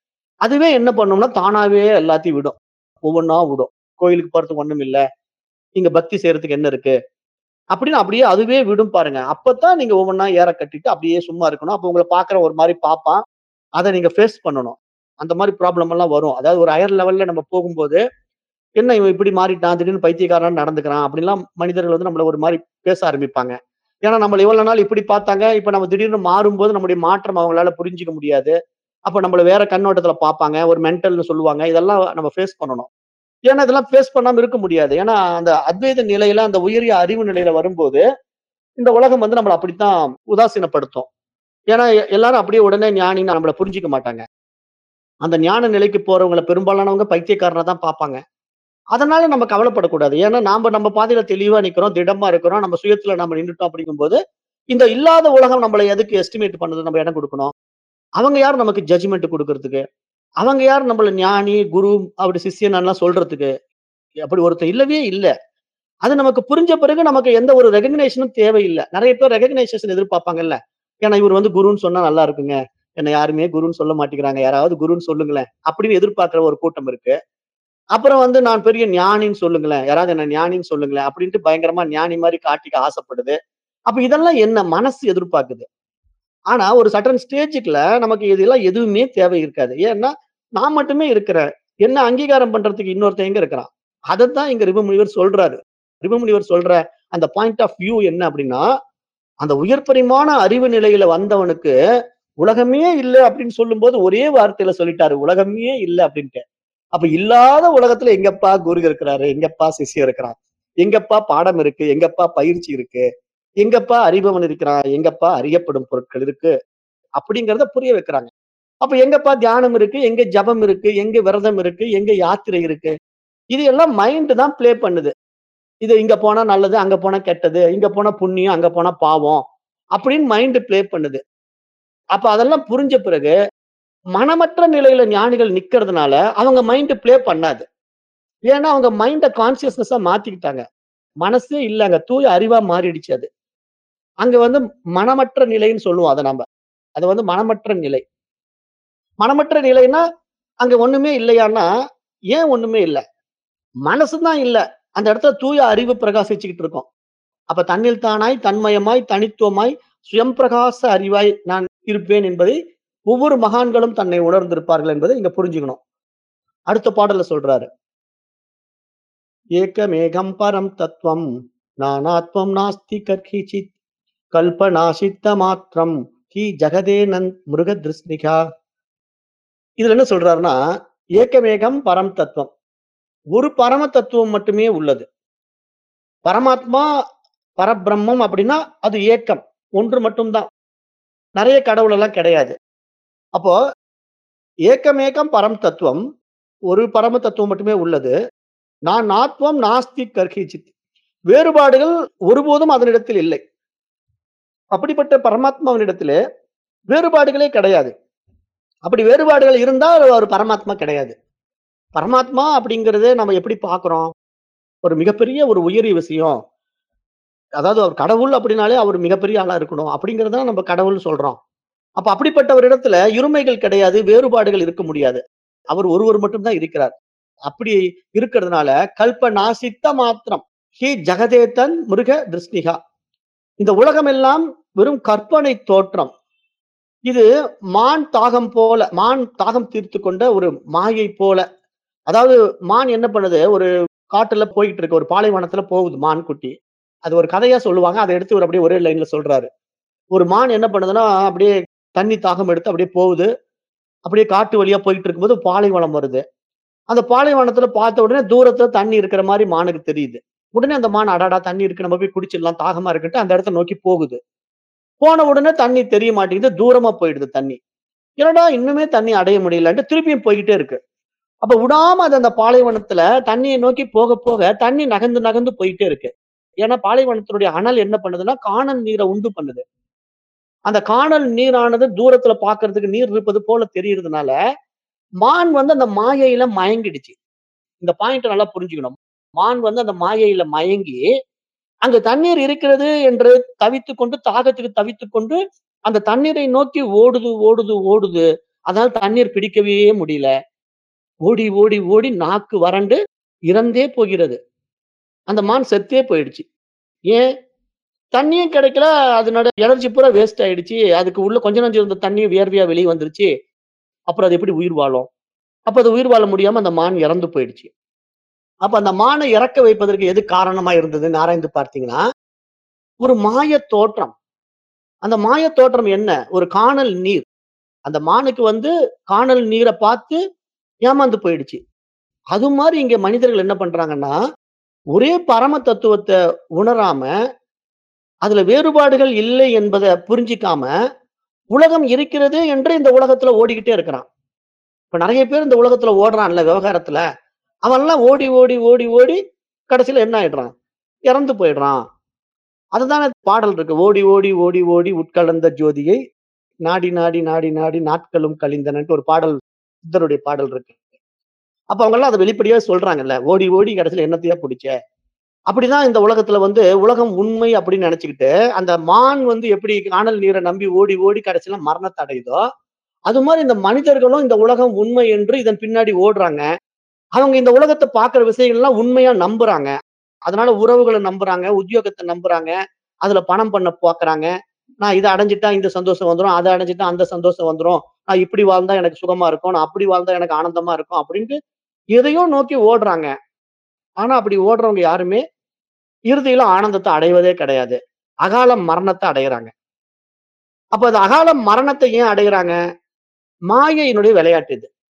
அதுவே என்ன பண்ணும்னா, தானாவே எல்லாத்தையும் விடும். ஒவ்வொன்னா விடும். கோயிலுக்கு போறதுக்கு ஒண்ணும் இல்ல. இங்க பக்தி செய்றதுக்கு என்ன இருக்கு? அப்படின்னு அப்படியே அதுவே விடும் பாருங்க. அப்பத்தான் நீங்க ஒவ்வொன்னா ஏற கட்டிட்டு அப்படியே சும்மா இருக்கணும். அப்ப உங்கள பார்க்கிறவன் ஒரு மாரி பார்ப்பான். அத நீங்க ஃபேஸ் பண்ணணும். அந்த மாரி ப்ராப்ளம் எல்லாம் வரும். அதாவது ஒரு ஹையர் லெவல்ல நம்ம போகும்போது என்ன இவன் இப்படி மாறிட்டான், திடீர்னு பைத்தியக்காரனா நடந்துக்கிறான். அப்படிலாம் மனிதர்கள் வந்து நம்மள ஒரு மாரி பேச ஆரம்பிப்பாங்க. ஏன்னா நம்மள இவ்வளவு நாள் இப்படி பார்த்தாங்க. இப்ப நம்ம திடீர்னு மாறும்போது நம்முடைய மாற்றம் அவங்களால புரிஞ்சுக்க முடியாது. அப்ப நம்மள வேற கண்ணோட்டத்துல பார்ப்பாங்க. ஒரு மென்டல்ன்னு சொல்லுவாங்க. இதெல்லாம் நம்ம ஃபேஸ் பண்ணணும். ஏன்னா இதெல்லாம் ஃபேஸ் பண்ணாம இருக்க முடியாது. ஏன்னா அந்த அத்வைத நிலையில, அந்த உயரிய அறிவு நிலையில வரும்போது, இந்த உலகம் வந்து நம்மள அப்படித்தான் உதாசீனப்படுத்தும். ஏன்னா எல்லாரும் அப்படியே உடனே ஞானின்னு நம்மள புரிஞ்சுக்க மாட்டாங்க. அந்த ஞான நிலைக்கு போறவங்கள பெரும்பாலானவங்க பைத்தியக்காரனா தான் பார்ப்பாங்க. அதனால நம்ம கவலைப்படக்கூடாது. ஏன்னா நம்ம பாதையில தெளிவா நிக்கிறோம், திடமா இருக்கிறோம். நம்ம சுயத்துல நம்ம நின்னுட்டோம் அப்படிங்கும்போது, இந்த இல்லாத உலகம் நம்மள எதுக்கு எஸ்டிமேட் பண்ணுது? நம்ம இடம் குடுக்கணும். அவங்க யார் நமக்கு ஜட்ஜ்மென்ட் குடுக்குறதுக்கு? அவங்க யார் நம்மள ஞானி, குரு, அப்படி சிஷ்யன்லாம் சொல்றதுக்கு? அப்படி ஒருத்தன் இல்லவே இல்ல. அது நமக்கு புரிஞ்ச பிறகு நமக்கு எந்த ஒரு ரெகக்னிஷனும் தேவையில்ல. நெறைய பேர் ரெகக்னைசேஷன் எதிர்பார்ப்பாங்கல்ல. ஏன்னா இவரு வந்து குருன்னு சொன்னா நல்லா இருக்குங்க. என்ன யாருமே குருன்னு சொல்ல மாட்டேங்கிறாங்க. யாராவது குருன்னு சொல்லுங்களேன். அப்படின்னு எதிர்பார்க்கிற ஒரு கூட்டம் இருக்கு. அப்புறம் வந்து நான் பெரிய ஞானின்னு சொல்லுங்களேன். யாராவது என்ன ஞானின்னு சொல்லுங்களேன். அப்படின்ட்டு பயங்கரமா ஞானி மாரி காட்டிக்க ஆசைப்படுது. அப்ப இதெல்லாம் என்ன? மனசு எதிர்பார்க்குது. ஆனா ஒரு சர்டன் ஸ்டேஜ்க்குல நமக்கு இதெல்லாம் எதுவுமே தேவை இருக்காது. ஏன்னா, நான் மட்டுமே இருக்கிறேன். என்ன அங்கீகாரம் பண்றதுக்கு இன்னொருத்தன் எங்க இருக்கிறான்? அதத்தான் இங்க ரிபுமுனிவர் சொல்றாரு. ரிபுமுனிவர் சொல்ற அந்த பாயிண்ட் ஆஃப் வியூ என்ன அப்படின்னா, அந்த உயர் பரிமாண அறிவு நிலையில வந்தவனுக்கு, உலகமே இல்ல அப்படின்னு சொல்லும்போது ஒரே வார்த்தையில சொல்லிட்டாரு. உலகமே இல்ல அப்படின்ட்டு. அப்ப இல்லாத உலகத்துல எங்கப்பா குரு இருக்கிறாரு, எங்கப்பா சிஷ்யன் இருக்கிறான், எங்கப்பா பாடம் இருக்கு, எங்கப்பா பயிற்சி இருக்கு, எங்கப்பா அறிபவன் இருக்கிறான், எங்கப்பா அறியப்படும் பொருட்கள் இருக்கு அப்படிங்கிறத புரிய வைக்கிறாங்க. அப்ப எங்கப்பா தியானம் இருக்கு, எங்க ஜபம் இருக்கு, எங்க விரதம் இருக்கு, எங்க யாத்திரை இருக்கு. இது எல்லாம் மைண்ட் தான் ப்ளே பண்ணுது. இது இங்க போனா நல்லது, அங்க போனா கெட்டது, இங்க போனா புண்ணியம், அங்க போனா பாவம் அப்படின்னு மைண்ட் ப்ளே பண்ணுது. அப்ப அதெல்லாம் புரிஞ்ச பிறகு மனமற்ற நிலையில ஞானிகள் நிக்கிறதுனால அவங்க மைண்ட் ப்ளே பண்ணாது. ஏன்னா அவங்க மைண்ட கான்ஷியஸ்னஸா மாத்திக்கிட்டாங்க. மனசே இல்லங்க. தூய அறிவா மாறிடுச்சு அது. அங்க வந்து மனமற்ற நிலைன்னு சொல்லுவோம் அத நம்ப. அது வந்து மனமற்ற நிலை. மனமற்ற நிலைன்னா, அங்க ஒண்ணுமே இல்லையான்னா, ஏன் ஒண்ணுமே இல்ல? மனசு தான் இல்ல. அந்த இடத்துல தூய அறிவு பிரகாசிச்சுக்கிட்டு இருக்கும். அப்ப தன்னில் தானாய், தன்மயமாய், தனித்துவமாய், சுயம் பிரகாச அறிவாய் நான் இருப்பேன் என்பதை ஒவ்வொரு மகான்களும் தன்னை உணர்ந்திருப்பார்கள் என்பதை இங்க புரிஞ்சுக்கணும். அடுத்த பாடல்ல சொல்றாரு. ஏகமேகம் பரம் தத்துவம் நானாத்வம் நாஸ்தி கர்ஹிசித் கல்பனாசித்த மாத்திரம் ஹி ஜெகதேனந்த் மிருகதிருஷ்ணிகா. இதுல என்ன சொல்றாருன்னா, ஏகமேகம் பரம் தத்துவம். ஒரு பரம தத்துவம் மட்டுமே உள்ளது. பரமாத்மா, பரபிரம்மம் அப்படின்னா அது ஏக்கம். ஒன்று மட்டும் தான். நெறைய கடவுள் எல்லாம் கிடையாது. அப்போ ஏகமேகம் பரம் தத்துவம். ஒரு பரம தத்துவம் மட்டுமே உள்ளது. நான் ஆத்வம் நாஸ்தி கர்ஹிசித். வேறுபாடுகள் ஒருபோதும் அதனிடத்தில் இல்லை. அப்படிப்பட்ட பரமாத்மாவினிடத்திலே வேறுபாடுகளே கிடையாது. அப்படி வேறுபாடுகள் இருந்தா அது ஒரு பரமாத்மா கிடையாது. பரமாத்மா அப்படிங்கிறத நம்ம எப்படி பார்க்கிறோம்? ஒரு மிகப்பெரிய ஒரு உயரிய விஷயம். அதாவது அவர் கடவுள் அப்படின்னாலே அவர் மிகப்பெரிய ஆளா இருக்கணும். அப்படிங்கிறத தான் நம்ம கடவுள்னு சொல்றோம். அப்ப அப்படிப்பட்ட ஒரு இடத்துல இருமைகள் கிடையாது, வேறுபாடுகள் இருக்க முடியாது. அவர் ஒருவர் மட்டும் தான் இருக்கிறார். அப்படி இருக்கிறதுனால கல்பனாசித்த மாத்திரம். ஹி ஜெகதேதன் மிருக திருஷ்ணிகா. இந்த உலகம் எல்லாம் வெறும் கற்பனை தோற்றம். இது மான் தாகம் தீர்த்துக் கொண்ட ஒரு மாயை போல. அதாவது மான் என்ன பண்ணுது? ஒரு காட்டுல போயிட்டு இருக்கு. ஒரு பாலைவனத்துல போகுது மான் குட்டி. அது ஒரு கதையா சொல்லுவாங்க. அத எடுத்து இவரு அப்படியே ஒரே லைன்ல சொல்றாரு. ஒரு மான் என்ன பண்ணுதுன்னா, அப்படியே தண்ணி தாகம் எடுத்து அப்படியே போகுது. அப்படியே காட்டு வழியா போயிட்டு இருக்கும்போது பாலைவனம் வருது. அந்த பாலைவனத்துல பார்த்த உடனே தூரத்துல தண்ணி இருக்கிற மாரி மானுக்கு தெரியுது. உடனே அந்த மான் அடடா! தண்ணி இருக்கு. நம்ம போய் குடிச்சிடலாம். தாகமா இருக்குன்ட்டு அந்த இடத்த நோக்கி போகுது. போன உடனே தண்ணி தெரிய மாட்டேங்குது. தூரமா போயிடுது தண்ணி. என்னடா இன்னுமே தண்ணி அடைய முடியலன்ட்டு திருப்பியும் போய்க்கிட்டே இருக்கு. அப்ப விடாம அது அந்த பாலைவனத்துல தண்ணிய நோக்கி போக, போக தண்ணி நகர்ந்து, நகர்ந்து போயிட்டே இருக்கு. ஏன்னா பாலைவனத்தினுடைய அனல் என்ன பண்ணுதுன்னா, கானல் நீர உண்டு பண்ணுது. அந்த கானல் நீரானது தூரத்துல பார்க்கறதுக்கு நீர் இருப்பது போல தெரியறதுனால, மான் வந்து அந்த மாயையில மயங்கிடுச்சு. இந்த பாயிண்ட்ட நல்லா புரிஞ்சுக்கணும். மான் வந்து அந்த மாயையில மயங்கி, அங்க தண்ணீர் இருக்கிறது என்று தவித்துக் கொண்டு, தாகத்துக்கு தவித்துக் கொண்டு, அந்த தண்ணீரை நோக்கி ஓடுது, ஓடுது, ஓடுது. அதனால தண்ணீர் பிடிக்கவே முடியல. ஓடி, ஓடி, ஓடி நாக்கு வறண்டு இறந்தே போகிறது. அந்த மான் செத்தே போயிடுச்சு. ஏன்? தண்ணியும் கிடைக்கல. அதனோட எனர்ஜி பூரா வேஸ்ட் ஆயிடுச்சு. அதுக்கு உள்ள கொஞ்ச நஞ்சம் இருந்த தண்ணி வியர்வையா வெளிய வந்துருச்சு. அப்புறம் அது எப்படி உயிர் வாழும்? அப்ப அது உயிர் வாழ முடியாம அந்த மான் இறந்து போயிடுச்சு. அப்ப அந்த மான இறக்க வைப்பதற்கு எது காரணமா இருந்ததுன்னு ஆராய்ந்து பார்த்தீங்கன்னா, ஒரு மாயத் தோற்றம். அந்த மாயத் தோற்றம் என்ன? ஒரு கானல் நீர். அந்த மானுக்கு வந்து கானல் நீர பார்த்து ஏமாந்து போயிடுச்சு. அது மாரி இங்க மனிதர்கள் என்ன பண்றாங்கன்னா, ஒரே பரம தத்துவத்த உணராம, அதுல வேறுபாடுகள் இல்லை என்பத புரிஞ்சுக்காம, உலகம் இருக்கிறது என்று இந்த உலகத்துல ஓடிக்கிட்டே இருக்கிறான். இப்ப நெறைய பேர் இந்த உலகத்துல ஓடுறான்ல விவகாரத்துல. அவன்லாம் ஓடி, ஓடி, ஓடி, ஓடி கடைசியில என்ன ஆயிடுறான்? இறந்து போயிடுறான். அதுதானே பாடல் இருக்கு. ஓடி, ஓடி, ஓடி, ஓடி உட்கலந்த ஜோதியை நாடி, நாடி, நாடி, நாடி நாட்களும் கழிந்தனன்ட்டு ஒரு பாடல் சித்தருடைய பாடல் இருக்கு. அப்ப அவங்கலாம் அத வெளிப்படையா சொல்றாங்கல்ல. ஓடி, ஓடி கடைசியில என்னத்தையா புடிச்ச? அப்படிதான் இந்த உலகத்துல வந்து உலகம் உண்மை அப்படின்னு நெனச்சுக்கிட்டு, அந்த மான் வந்து எப்படி கானல் நீர நம்பி ஓடி, ஓடி கடைசியில மரணத்த அடையுதோ, அது மாரி இந்த மனிதர்களும் இந்த உலகம் உண்மை என்று இதன் பின்னாடி ஓடுறாங்க. அவங்க இந்த உலகத்த பார்க்கிற விஷயங்கள்லாம் உண்மையா நம்புறாங்க. அதனால உறவுகள நம்புறாங்க, உத்தியோகத்த நம்புறாங்க, அதுல பணம் பண்ண பாக்குறாங்க. நான் இத அடைஞ்சுட்டா இந்த சந்தோஷம் வந்துரும், அத அடைஞ்சுட்டா அந்த சந்தோஷம் வந்துரும். நான் இப்படி வாழ்ந்தா எனக்கு சுகமா இருக்கும், நான் அப்படி வாழ்ந்தா எனக்கு ஆனந்தமா இருக்கும் அப்படின்ட்டு எதையோ நோக்கி ஓடுறாங்க. ஆனா அப்படி ஓடுறவங்க யாருமே இறுதியில ஆனந்தத்த அடைவதே கிடையாது. அகால மரணத்த அடையறாங்க. அப்ப அது அகால மரணத்தை ஏன் அடையறாங்க? மாயையினுடைய விளையாட்டு இது.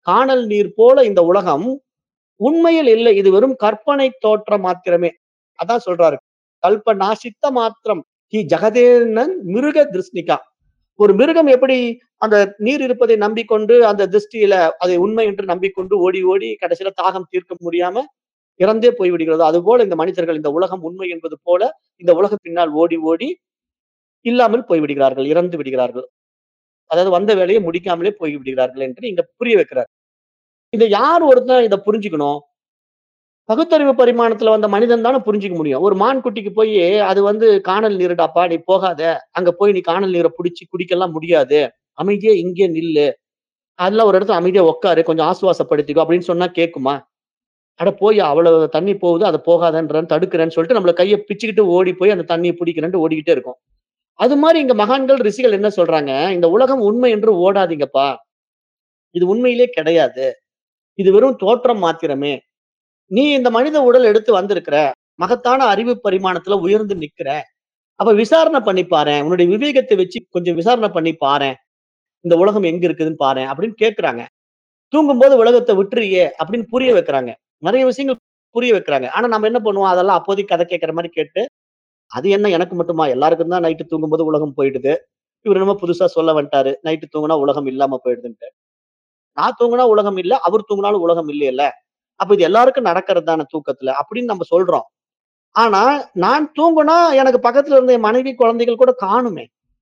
கானல் நீர் போல இந்த உலகம் உண்மையில் இல்லை. இது வெறும் கற்பனை தோற்றம் மாத்திரமே. அதான் சொல்றாரு. கல்பநாசித்த மாத்திரம். ஜெகதேனன் மிருக திருஷ்ணிகா. ஒரு மிருகம் எப்படி அந்த நீர் இருப்பதை நம்பிக்கொண்டு அந்த திருஷ்டியில அதை உண்மை என்று நம்பிக்கொண்டு ஓடி ஓடி கடைசியில தாகம் தீர்க்க முடியாம இறந்தே போய்விடுகிறதோ, அதுபோல இந்த மனிதர்கள் இந்த உலகம் உண்மை என்பது போல இந்த உலகம் பின்னால் ஓடி ஓடி இல்லாமல் போய்விடுகிறார்கள், இறந்து விடுகிறார்கள். அதாவது வந்த வேலையை முடிக்காமலே போய்விடுகிறார்கள் என்று இங்க புரிய வைக்கிறார். இத யார் ஒருத்தன் இத புரிஞ்சுக்கணும்? பகுத்தறிவு பரிமாணத்துல வந்த மனிதன் தானே புரிஞ்சுக்க முடியும். ஒரு மான் குட்டிக்கு போயி, அது கானல் நீருடாப்பா, நீ போகாத. அங்க போய் நீ கானல் நீர புடிச்சு குடிக்கலாம் முடியாது. அமைதியா இங்கேயே நில்லு. அதெல்லாம் ஒரு இடத்துல அமைதியா உட்காரு. கொஞ்சம் ஆசுவாசப்படுத்திக்கோ அப்படின்னு சொன்னா கேட்குமா? அட போய் அவ்வளவு தண்ணி போகுது, அத போகாதன்றேன், தடுக்கிறேன்னு சொல்லிட்டு நம்மள கைய பிச்சுக்கிட்டு ஓடி போய் அந்த தண்ணிய புடிக்கிறேன்ட்டு ஓடிக்கிட்டே இருக்கோம். அது மாரி இங்க மகான்கள், ரிஷிகள் என்ன சொல்றாங்க? இந்த உலகம் உண்மை என்று ஓடாதீங்கப்பா. இது உண்மையிலே கிடையாது. இது வெறும் தோற்றம் மாத்திரமே. நீ இந்த மனித உடல் எடுத்து வந்திருக்கிற. மகத்தான அறிவு பரிமாணத்துல உயர்ந்து நிக்கிற. அப்ப விசாரணை பண்ணி பாரேன். உன்னுடைய விவேகத்தை வச்சு கொஞ்சம் விசாரணை பண்ணி பாரேன். இந்த உலகம் எங்க இருக்குதுன்னு பாரேன் அப்படின்னு கேட்கிறாங்க. தூங்கும்போது உலகத்த விட்டுறியே அப்படின்னு புரிய வைக்கிறாங்க. நெறைய விஷயங்கள் புரிய வைக்கிறாங்க. ஆனா நம்ம என்ன பண்ணுவோம்? அதெல்லாம் அப்போதைக்கு கதை கேட்கிற மாரி கேட்டு, அது என்ன எனக்கு மட்டுமா? எல்லாருக்கும் தான் நைட்டு தூங்கும்போது உலகம் போயிடுது. இவரு என்னமோ புதுசா சொல்ல வந்துட்டாரு. நைட்டு தூங்குனா உலகம் இல்லாம போயிடுதுன்ட்டு. நான் தூங்குனா உலகம் இல்ல. அவர் தூங்குனாலும் உலகம் இல்லையல்ல. அப்ப இது எல்லாருக்கும் நடக்கிறது தானே தூக்கத்துல அப்படின்னு நம்ம சொல்றோம். ஆனா நான் தூங்குனா எனக்கு பக்கத்துல இருந்த என் மனைவி, குழந்தைகள் கூட காணுமே.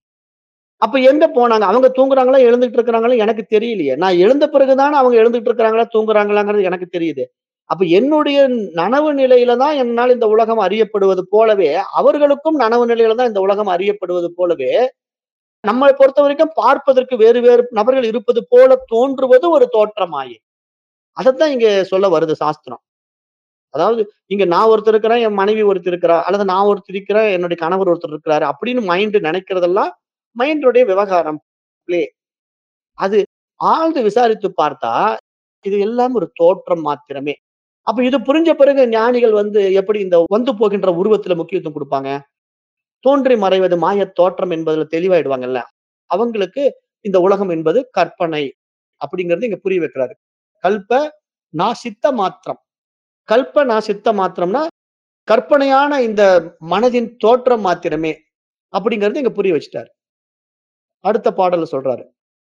அப்ப எங்க போனாங்க? அவங்க தூங்குறாங்களா, எழுந்துட்டு இருக்கிறாங்களா எனக்கு தெரியலையே. நான் எழுந்த பிறகு தானே அவங்க எழுந்துட்டு இருக்கிறாங்களா, தூங்குறாங்களாங்கிறது எனக்கு தெரியுது. அப்ப என்னுடைய நனவு நிலையில தான் என்னால் இந்த உலகம் அறியப்படுவது போலவே, அவர்களுக்கும் நனவு நிலையில தான் இந்த உலகம் அறியப்படுவது போலவே, நம்மை பொறுத்தவரைக்கும் பார்ப்பதற்கு வேறு வேறு நபர்கள் இருப்பது போல தோன்றுவது ஒரு தோற்ற மாயை. அதத்தான் இங்க சொல்ல வருது சாஸ்திரம். அதாவது இங்க நான் ஒருத்தர் இருக்கிறேன், என் மனைவி ஒருத்தி இருக்கிறா, அல்லது நான் ஒருத்தர் இருக்கிறேன், என்னுடைய கணவர் ஒருத்தர் இருக்கிறாரு அப்படின்னு மைண்ட் நினைக்கிறதெல்லாம் மைண்டுடைய விவகாரம். பிளே. அது ஆழ்ந்து விசாரித்து பார்த்தா, இது எல்லாம் ஒரு தோற்றம் மாத்திரமே. அப்ப இது புரிஞ்ச பிறகு ஞானிகள் எப்படி இந்த வந்து போகின்ற உருவத்துல முக்கியத்துவம் குடுப்பாங்க? தோன்றி மறைவது மாயத் தோற்றம் என்பதுல தெளிவாயிடுவாங்கல்ல. அவங்களுக்கு இந்த உலகம் என்பது கற்பனை அப்படிங்கிறது இங்க புரிய வைக்கிறாரு. கல்ப நாசித்த மாத்திரம். கல்ப நாசித்த மாத்திரம்னா கற்பனையான இந்த மனதின் தோற்றம் மாத்திரமே அப்படிங்கறது இங்க புரிய வச்சுட்டாரு. அடுத்த பாடல்ல சொல்றாரு.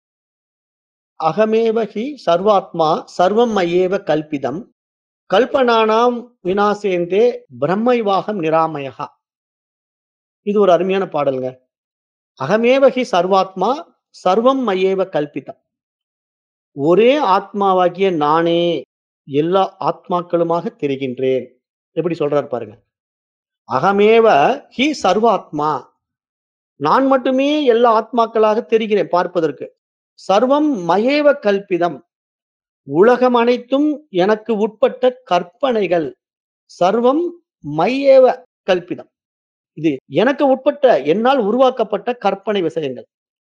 அகமேவ ஹி சர்வாத்மா சர்வம் மயேவ கல்பிதம் கல்பனானாம் விநாசேந்தே பிரம்மைவாகம் நிராமயகா. இது ஒரு அருமையான பாடல்ங்க. அகமேவ ஹி சர்வாத்மா சர்வம் மயேவ கல்பிதம். ஒரே ஆத்மாவாகிய நானே எல்லா ஆத்மாக்களுமாக தெரிகின்றேன். எப்படி சொல்றாரு பாருங்க. அகமேவ ஹி சர்வாத்மா. நான் மட்டுமே எல்லா ஆத்மாக்களாக தெரிகிறேன் பார்ப்பதற்கு. சர்வம் மயேவ கல்பிதம். உலகம் அனைத்தும் எனக்கு உட்பட்ட கற்பனைகள். சர்வம் மையேவ கல்பிதம். இது எனக்கு உட்பட்ட, என்னால் உருவாக்கப்பட்ட கற்பனை விஷயங்கள்.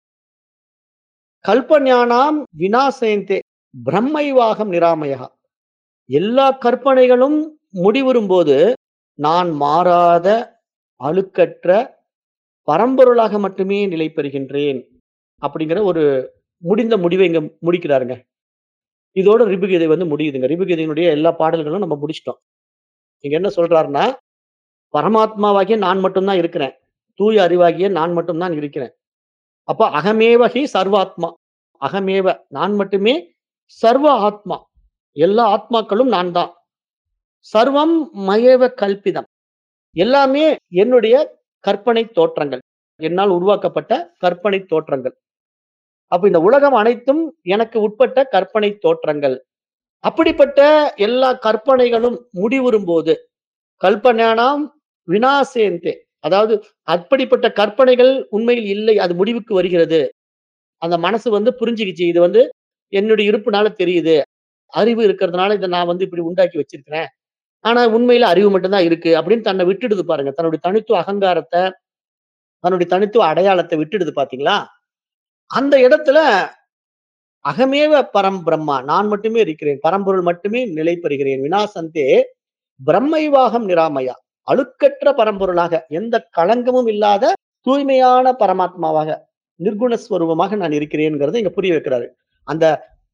கல்பஞானாம் விநாசயந்தே பிரம்மைவாகம் நிராமயகா. எல்லா கற்பனைகளும் முடிவுறும்போது நான் மாறாத, அழுக்கற்ற பரம்பொருளாக மட்டுமே நிலை பெறுகின்றேன். அப்படிங்கிற ஒரு முடிந்த முடிவை இங்க முடிக்கிறாருங்க. இதோட ரிபுகீதை முடியுதுங்க. ரிபுகீதையினுடைய எல்லா பாடல்களும் நம்ம முடிச்சுட்டோம். இங்க என்ன சொல்றாருன்னா, பரமாத்மாவாகிய நான் மட்டும் தான் இருக்கிறேன். தூய அறிவாகிய நான் மட்டும் தான் இருக்கிறேன். அப்ப அகமேவ ஹி சர்வாத்மா. அகமேவ நான் மட்டுமே சர்வ ஆத்மா. எல்லா ஆத்மாக்களும் நான் தான். சர்வம் மயேவ கல்பிதம். எல்லாமே என்னுடைய கற்பனை தோற்றங்கள். என்னால் உருவாக்கப்பட்ட கற்பனை தோற்றங்கள். அப்ப இந்த உலகம் அனைத்தும் எனக்கு உட்பட்ட கற்பனை தோற்றங்கள். அப்படிப்பட்ட எல்லா கற்பனைகளும் முடிவுறும்போது, கல்பனானாம் விநாசேந்தே. அதாவது அப்படிப்பட்ட கற்பனைகள் உண்மையில் இல்லை. அது முடிவுக்கு வருகிறது. அந்த மனசு புரிஞ்சுக்கிச்சு. இது என்னுடைய இருப்புனால தெரியுது. அறிவு இருக்கிறதுனால இத நான் இப்படி உண்டாக்கி வச்சிருக்கிறேன். ஆனா உண்மையில அறிவு மட்டும் தான் இருக்கு அப்படின்னு தன்னை விட்டுடுது பாருங்க. தன்னுடைய தனித்துவ அகங்காரத்த, தன்னுடைய தனித்துவ அடையாளத்த விட்டுடுது பார்த்தீங்களா? அந்த இடத்துல அகமேவ பரம் பிரம்மா. நான் மட்டுமே இருக்கிறேன். பரம்பொருள் மட்டுமே நிலை பெறுகிறேன். விநாசந்தே பிரம்மைவாகம் நிராமயா. அழுக்கற்ற பரம்பொருளாக, எந்த களங்கமும் இல்லாத தூய்மையான பரமாத்மாவாக, நிர்குண ஸ்வரூபமாக நான் இருக்கிறேன்ங்கிறத இங்க புரிய வைக்கிறாரு. அந்த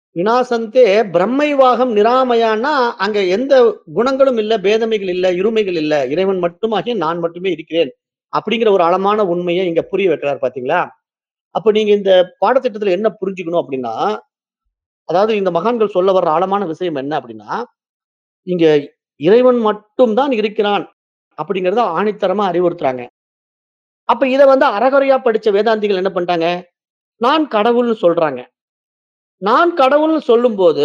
விநாசந்தே பிரம்மைவாகம் நிராமயான்னா அங்க எந்த குணங்களும் இல்ல, பேதமைகள் இல்ல, இருமைகள் இல்ல. இறைவன் மட்டுமாகிய நான் மட்டுமே இருக்கிறேன். அப்படிங்கிற ஒரு ஆழமான உண்மைய இங்க புரிய வைக்கிறார் பார்த்தீங்களா? அப்ப நீங்க இந்த பாடத்திட்டத்துல என்ன புரிஞ்சுக்கணும் அப்படின்னா, அதாவது இந்த மகான்கள் சொல்ல வர்ற ஆழமான விஷயம் என்ன அப்படின்னா, இங்க இறைவன் மட்டும் தான் இருக்கிறான் அப்படிங்கிறத ஆணித்தரமா அறிவுறுத்துறாங்க. அப்ப இத வந்து அரைகுறையா படிச்ச வேதாந்திகள் என்ன பண்ணிட்டாங்க, நான் கடவுள்னு சொல்றாங்க. நான் கடவுள்னு சொல்லும்போது,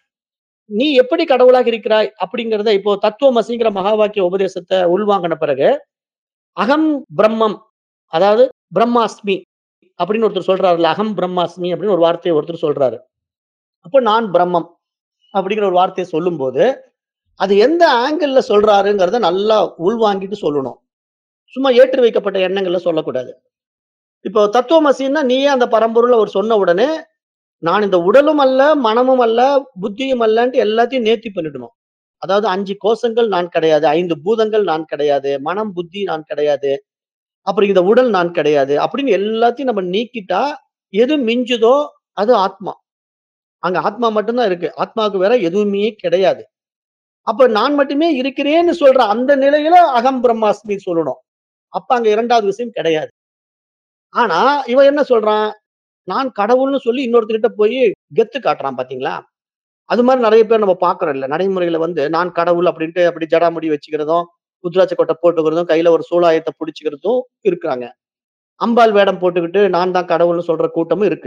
நீ எப்படி கடவுளாக இருக்கிறாய் அப்படிங்கிறத இப்போ தத்துவமசிங்கிற மகா வாக்கிய உபதேசத்த உள்வாங்கின பிறகு, அகம் பிரம்மம் அதாவது பிரம்மாஸ்மி அப்படின்னு ஒருத்தர் சொல்றாருல்ல. அகம் பிரம்மாஸ்மி அப்படின்னு ஒரு வார்த்தைய ஒருத்தர் சொல்றாரு. அப்ப நான் பிரம்மம் அப்படிங்கிற ஒரு வார்த்தைய சொல்லும்போது, அது எந்த ஆங்கிள்ல சொல்றாருங்கிறத நல்லா உள்வாங்கிட்டு சொல்லணும். சும்மா ஏற்றி வைக்கப்பட்ட எண்ணங்கள்ல சொல்லக்கூடாது. இப்போ தத்துவமசின்னா நீயே அந்த பரம்பொருள்ல அவர் சொன்ன உடனே, நான் இந்த உடலும் அல்ல, மனமும் அல்ல, புத்தியும் அல்லன்ட்டு எல்லாத்தையும் நேர்த்தி பண்ணிடணும். அதாவது 5 கோசங்கள் நான் கிடையாது. 5 பூதங்கள் நான் கிடையாது. மனம், புத்தி நான் கிடையாது. அப்புறம் இந்த உடல் நான் கிடையாது. அப்படின்னு எல்லாத்தையும் நம்ம நீக்கிட்டா, எது மிஞ்சுதோ அது ஆத்மா. அங்க ஆத்மா மட்டும் தான் இருக்கு. ஆத்மாவுக்கு வேற எதுவுமே கிடையாது. அப்ப நான் மட்டுமே இருக்கிறேன்னு சொல்ற அந்த நிலையில அகம் பிரம்மாஸ்மி சொல்லணும். அப்ப அங்க 2வது விஷயம் கிடையாது. ஆனா, இவன் என்ன சொல்றான்? நான் கடவுள்ன்னு சொல்லி இன்னொருத்தர்கிட்ட போய் கெத்து காட்டுறான் பார்த்தீங்களா? அது மாரி நெறைய பேர் நம்ம பார்க்கிறோம் இல்ல. நடைமுறையில வந்து நான் கடவுள் அப்படின்ட்டு அப்படி ஜடாமுடி வச்சுக்கிறதும், ருத்ராட்ச கொட்ட போட்டுக்கிறதும், கையில ஒரு சூலாயத்த புடிச்சுக்கிறதும் இருக்கிறாங்க. அம்பாள் வேடம் போட்டுக்கிட்டு நான் தான் கடவுள்ன்னு சொல்ற கூட்டமும் இருக்கு.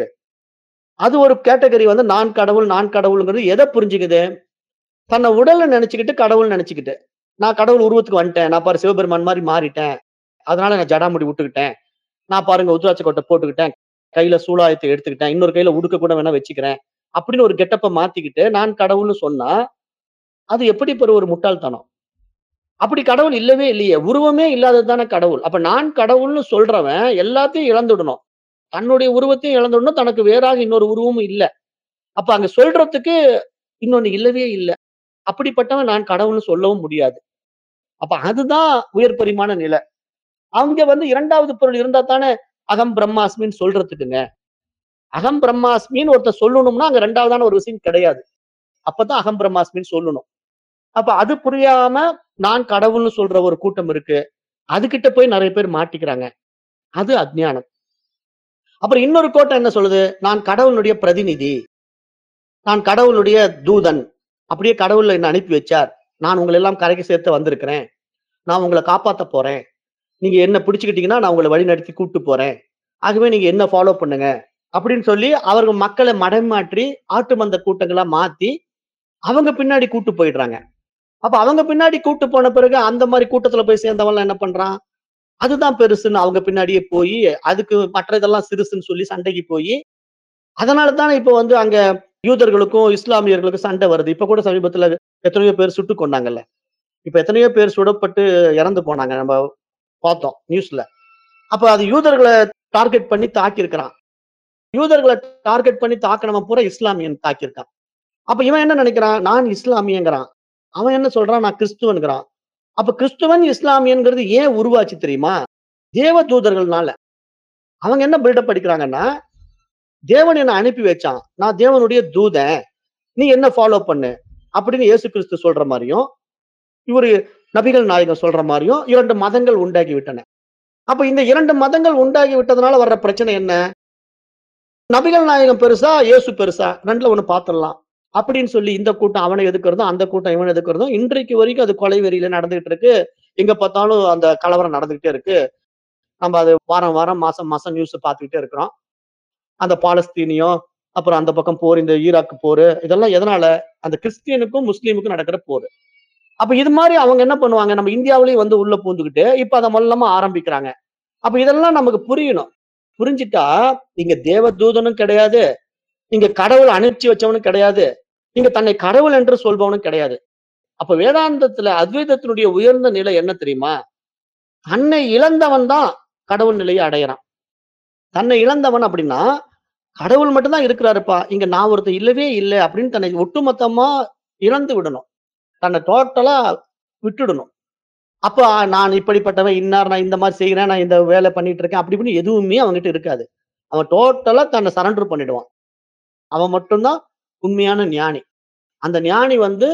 அது ஒரு கேட்டகரி வந்து நான் கடவுள், நான் கடவுள்ங்கிறது எத புரிஞ்சுக்குது? தன்னை உடல்ல நெனச்சுக்கிட்டு கடவுள்னு நெனச்சுக்கிட்டு. நான் கடவுள் உருவத்துக்கு வந்துட்டேன். நான் பாரு சிவபெருமான் மாரி மாறிட்டேன். அதனால நான் ஜடாமுடி விட்டுக்கிட்டேன். நான் பாருங்க உத்ராட்ச கொட்ட போட்டுக்கிட்டேன். கையில சூலாயத்த எடுத்துக்கிட்டேன். இன்னொரு கையில உடுக்க கூட வேணா வச்சுக்கிறேன். அப்படின்னு ஒரு கெட்டப்ப மாத்திக்கிட்டு, நான் கடவுள்னு சொன்னா, அது எப்படி பெற ஒரு முட்டாள்தனம். அப்படி கடவுள் இல்லவே இல்லையே. உருவமே இல்லாதது தானே கடவுள். அப்ப நான் கடவுள்னு சொல்றவன் எல்லாத்தையும் இழந்துடணும். தன்னுடைய உருவத்தையும் இழந்துடணும். தனக்கு வேறாக இன்னொரு உருவமும் இல்ல. அப்ப அங்க சொல்றதுக்கு இன்னொன்னு இல்லவே இல்ல. அப்படிப்பட்டவன் நான் கடவுள்னு சொல்லவும் முடியாது. அப்ப அதுதான் உயர் பரிமாண நிலை. அங்க வந்து 2வது பொருள் இருந்தா தானே அகம் பிரம்மாஸ்மின்னு சொல்றதுக்குங்க. அகம் பிரம்மாஸ்மின்னு ஒருத்தன் சொல்லணும்னா, அங்க 2வதான ஒரு விஷயம் கிடையாது. அப்பதான் அகம் பிரம்மாஸ்மின்னு சொல்லணும். அப்ப அது புரியாம நான் கடவுள்னு சொல்ற ஒரு கூட்டம் இருக்கு. அதுகிட்ட போய் நெறைய பேர் மாட்டிக்கிறாங்க. அது அஞ்ஞானம். அப்புறம் இன்னொரு கோட்டம் என்ன சொல்லுது? நான் கடவுளுடைய பிரதிநிதி. நான் கடவுளுடைய தூதன். அப்படியே கடவுள் என்ன அனுப்பி வச்சார். நான் உங்கள எல்லாம் கரைக்கு சேர்த்து வந்திருக்கிறேன். நான் உங்கள காப்பாத்தப் போறேன். நீங்க என்ன பிடிச்சுக்கிட்டீங்கன்னா, நான் உங்கள வழிநடத்தி கூட்டு போறேன். ஆகவே நீங்க என்ன ஃபாலோ பண்ணுங்க. அப்படின்னு சொல்லி அவர்கள் மக்கள மடைமாற்றி ஆட்டு மந்த கூட்டங்களா மாத்தி, அவங்க பின்னாடி கூட்டு போயிடுறாங்க. அப்ப அவங்க பின்னாடி கூட்டு போன பிறகு அந்த மாரி கூட்டத்துல போய் சேர்ந்தவன்லாம் என்ன பண்றான்? அதுதான் பெருசுன்னு அவங்க பின்னாடியே போயி, அதுக்கு மற்றதெல்லாம் சிறுசுன்னு சொல்லி சண்டைக்கு போயி, அதனால தானே இப்ப வந்து அங்க யூதர்களுக்கும், இஸ்லாமியர்களுக்கும் சண்டை வருது. இப்ப கூட சமீபத்துல எத்தனையோ பேர் சுட்டுக் கொன்னாங்கல்ல. இப்ப எத்தனையோ பேர் சுடப்பட்டு இறந்து போனாங்க. நம்ம பார்த்தோம் நியூஸ்ல. அப்ப அது யூதர்கள டார்கெட் பண்ணி தாக்கியிருக்கிறான். யூதர்கள டார்கெட் பண்ணி தாக்குனவன் பூரா இஸ்லாமியன் தாக்கியிருக்கான். அப்ப இவன் என்ன நினைக்கிறான்? நான் இஸ்லாமியங்கிறான். அவன் என்ன சொல்றான்? நான் கிறிஸ்துவன்கிறான். அப்ப கிறிஸ்துவன், இஸ்லாமியன்கிறது ஏன் உருவாச்சு தெரியுமா? தேவ தூதர்கள்னால. அவங்க என்ன பில்டப் அடிக்கிறாங்கன்னா, தேவன் என்ன அனுப்பி வச்சான். நான் தேவனுடைய தூதன். நீ என்ன ஃபாலோ பண்ணு. அப்படின்னு இயேசு கிறிஸ்து சொல்ற மாரியும், இவரு நபிகள் நாயகம் சொல்ற மாரியும் 2 மதங்கள் உண்டாகி விட்டன. அப்ப இந்த 2 மதங்கள் உண்டாகி விட்டதனால வர்ற பிரச்சனை என்ன? நபிகள் நாயகம் பெருசா? இயேசு பெருசா? 2ல ஒண்ணு பாத்துரலாம். அப்படின்னு சொல்லி இந்த கூட்டம் அவனை எதிர்க்கிறதும், அந்த கூட்டம் இவன எதிர்க்கிறதும், இன்றைக்கு வரைக்கும் அது கொலை வெறியில நடந்துகிட்டு இருக்கு. எங்க பார்த்தாலும் அந்த கலவரம் நடந்துகிட்டே இருக்கு. நம்ம அது வாரம், வாரம், மாசம், மாசம் நியூஸ் பார்த்துக்கிட்டே இருக்கிறோம். அந்த பாலஸ்தீனியம், அப்புறம் அந்த பக்கம் போர், இந்த ஈராக் போரு, இதெல்லாம் எதனால? அந்த கிறிஸ்டியனுக்கும், முஸ்லீமுக்கும் நடக்கிற போரு. அப்ப இது மாரி அவங்க என்ன பண்ணுவாங்க? நம்ம இந்தியாவிலேயும் வந்து உள்ள பூந்துகிட்டு, இப்ப அத மொல்லமா ஆரம்பிக்கிறாங்க. அப்ப இதெல்லாம் நமக்கு புரியணும். புரிஞ்சுட்டா, நீங்க தேவதூதனும் கிடையாது. நீங்க கடவுள் அனுப்பிச்சு வச்சவனும் கிடையாது. நீங்க தன்னை கடவுள் என்று சொல்பவனும் கிடையாது. அப்ப வேதாந்தத்துல அத்வைதத்தினுடைய உயர்ந்த நிலை என்ன தெரியுமா? தன்னை இழந்தவன் தான் கடவுள் நிலையை அடையறான். தன்னை இழந்தவன் அப்படின்னா, கடவுள் மட்டும் தான் இருக்கிறாருப்பா. இங்க நான் ஒருத்தன் இல்லவே இல்ல அப்படின்னு தன்னை ஒட்டுமொத்தமா இழந்து விடணும். தன்னை டோட்டலா விட்டுடணும். அப்ப நான் இப்படிப்பட்டவன், இன்னார், நான் இந்த மாரி செய்றேன், நான் இந்த வேலை பண்ணிட்டு இருக்கேன். அப்படி இப்படின்னு எதுவுமே அவன்கிட்ட இருக்காது. அவன் டோட்டலா தன்னை சரண்டர் பண்ணிடுவான். அவன் மட்டும் தான் உண்மையான ஞானி. அந்த ஞானி வந்து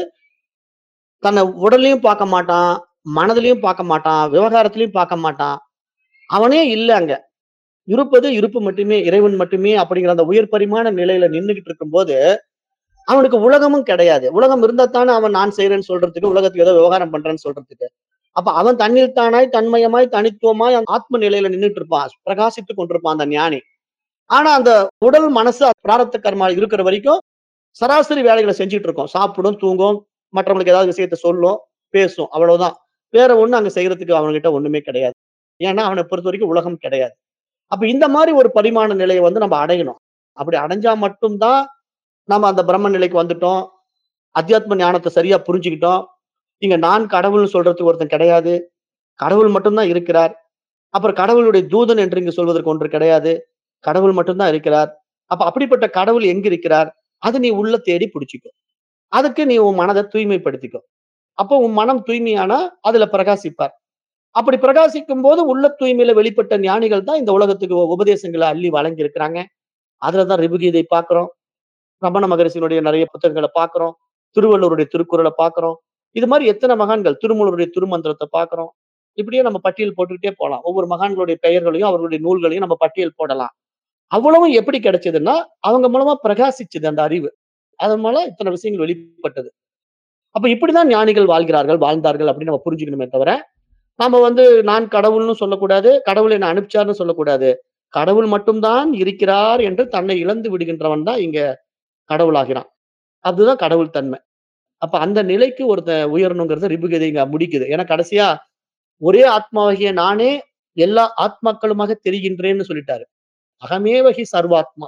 தன்னை உடல்லயும் பார்க்க மாட்டான், மனதிலயும் பார்க்க மாட்டான், விவகாரத்திலயும் பார்க்க மாட்டான். அவனே இல்ல அங்க. இருப்பது இருப்பு மட்டுமே, இறைவன் மட்டுமே அப்படிங்கிற அந்த உயர் பரிமாண நிலையில நின்னுகிட்டு இருக்கும்போது, அவனுக்கு உலகமும் கிடையாது. உலகம் இருந்தா தானே அவன் நான் செய்றேன்னு சொல்றதுக்கு, உலகத்துக்கு ஏதோ விவகாரம் பண்றேன்னு சொல்றதுக்கு. அப்ப அவன் தன்னில் தானாய், தன்மயமாய், தனித்துவமாய் அந்த ஆத்ம நிலையில நின்னுட்டு இருப்பான். பிரகாசித்துக் கொண்டிருப்பான் அந்த ஞானி. ஆனா அந்த உடல், மனசு பிராரப்த கர்மா இருக்கிற வரைக்கும் சராசரி வேலைகள செஞ்சுட்டு இருக்கோம். சாப்பிடும், தூங்கும், மற்றவங்களுக்கு ஏதாவது விஷயத்த சொல்லும், பேசும். அவ்வளவுதான். வேற ஒண்ணும் அங்க செய்யறதுக்கு அவன்கிட்ட ஒண்ணுமே கிடையாது. ஏன்னா, அவன பொறுத்தவரைக்கும் உலகம் கிடையாது. அப்ப இந்த மாரி ஒரு பரிமாண நிலைய வந்து நம்ம அடையணும். அப்படி அடைஞ்சா மட்டும் தான் நம்ம அந்த பிரம்ம நிலைக்கு வந்துட்டோம். அத்தியாத்ம ஞானத்த சரியா புரிஞ்சுக்கிட்டோம். இங்க நான் கடவுள்னு சொல்றதுக்கு ஒருத்தன் கிடையாது. கடவுள் மட்டும் தான் இருக்கிறார். அப்புறம் கடவுளுடைய தூதன் என்று இங்கு சொல்வதற்கு ஒன்று கிடையாது. கடவுள் மட்டும் தான் இருக்கிறார். அப்ப அப்படிப்பட்ட கடவுள் எங்க இருக்கிறார்? அத நீ உள்ள தேடி புடிச்சுக்கோ. அதுக்கு நீ உன் மனத தூய்மைப்படுத்திக்கோ. அப்போ உன் மனம் தூய்மையானா, அதுல பிரகாசிப்பார். அப்படி பிரகாசிக்கும்போது உள்ள தூய்மையில வெளிப்பட்ட ஞானிகள் தான் இந்த உலகத்துக்கு உபதேசங்கள அள்ளி வழங்கி இருக்கிறாங்க. அதுல தான் ரிபுகீதை பார்க்கிறோம். ரமண மகரிஷியினுடைய நெறைய புத்தகங்கள பார்க்கிறோம். திருவள்ளுவருடைய திருக்குறள பார்க்கிறோம். இது மாரி எத்தன மகான்கள், திருமூலருடைய திருமந்திரத்த பார்க்கிறோம். இப்படியே நம்ம பட்டியல் போட்டுக்கிட்டே போலாம். ஒவ்வொரு மகான்களுடைய பெயர்களையும், அவர்களுடைய நூல்களையும் நம்ம பட்டியல் போடலாம். அவ்வளவும் எப்படி கிடைச்சதுன்னா, அவங்க மூலமா பிரகாசிச்சது அந்த அறிவு. அதன் மூலம் இத்தன விஷயங்கள் வெளிப்பட்டது. அப்ப இப்படிதான் ஞானிகள் வாழ்கிறார்கள், வாழ்ந்தார்கள் அப்படின்னு நம்ம புரிஞ்சுக்கணுமே தவிர, நாம வந்து நான் கடவுள்ன்னு சொல்லக்கூடாது. கடவுள் என்ன அனுப்பிச்சார்ன்னு சொல்லக்கூடாது. கடவுள் மட்டும் தான் இருக்கிறார் என்று தன்னை இழந்து விடுகின்றவன் தான் இங்க கடவுளாகிறான். அதுதான் கடவுள் தன்மை. அப்ப அந்த நிலைக்கு ஒருத்தன் உயரணுங்கிறத ரிபுகீதை இங்க முடிக்குது. ஏன்னா கடைசியா ஒரே ஆத்மாவாகிய நானே எல்லா ஆத்மாக்களுமாக தெரிகின்றேன்னு சொல்லிட்டாரு. அகமேவ ஹி சர்வாத்மா.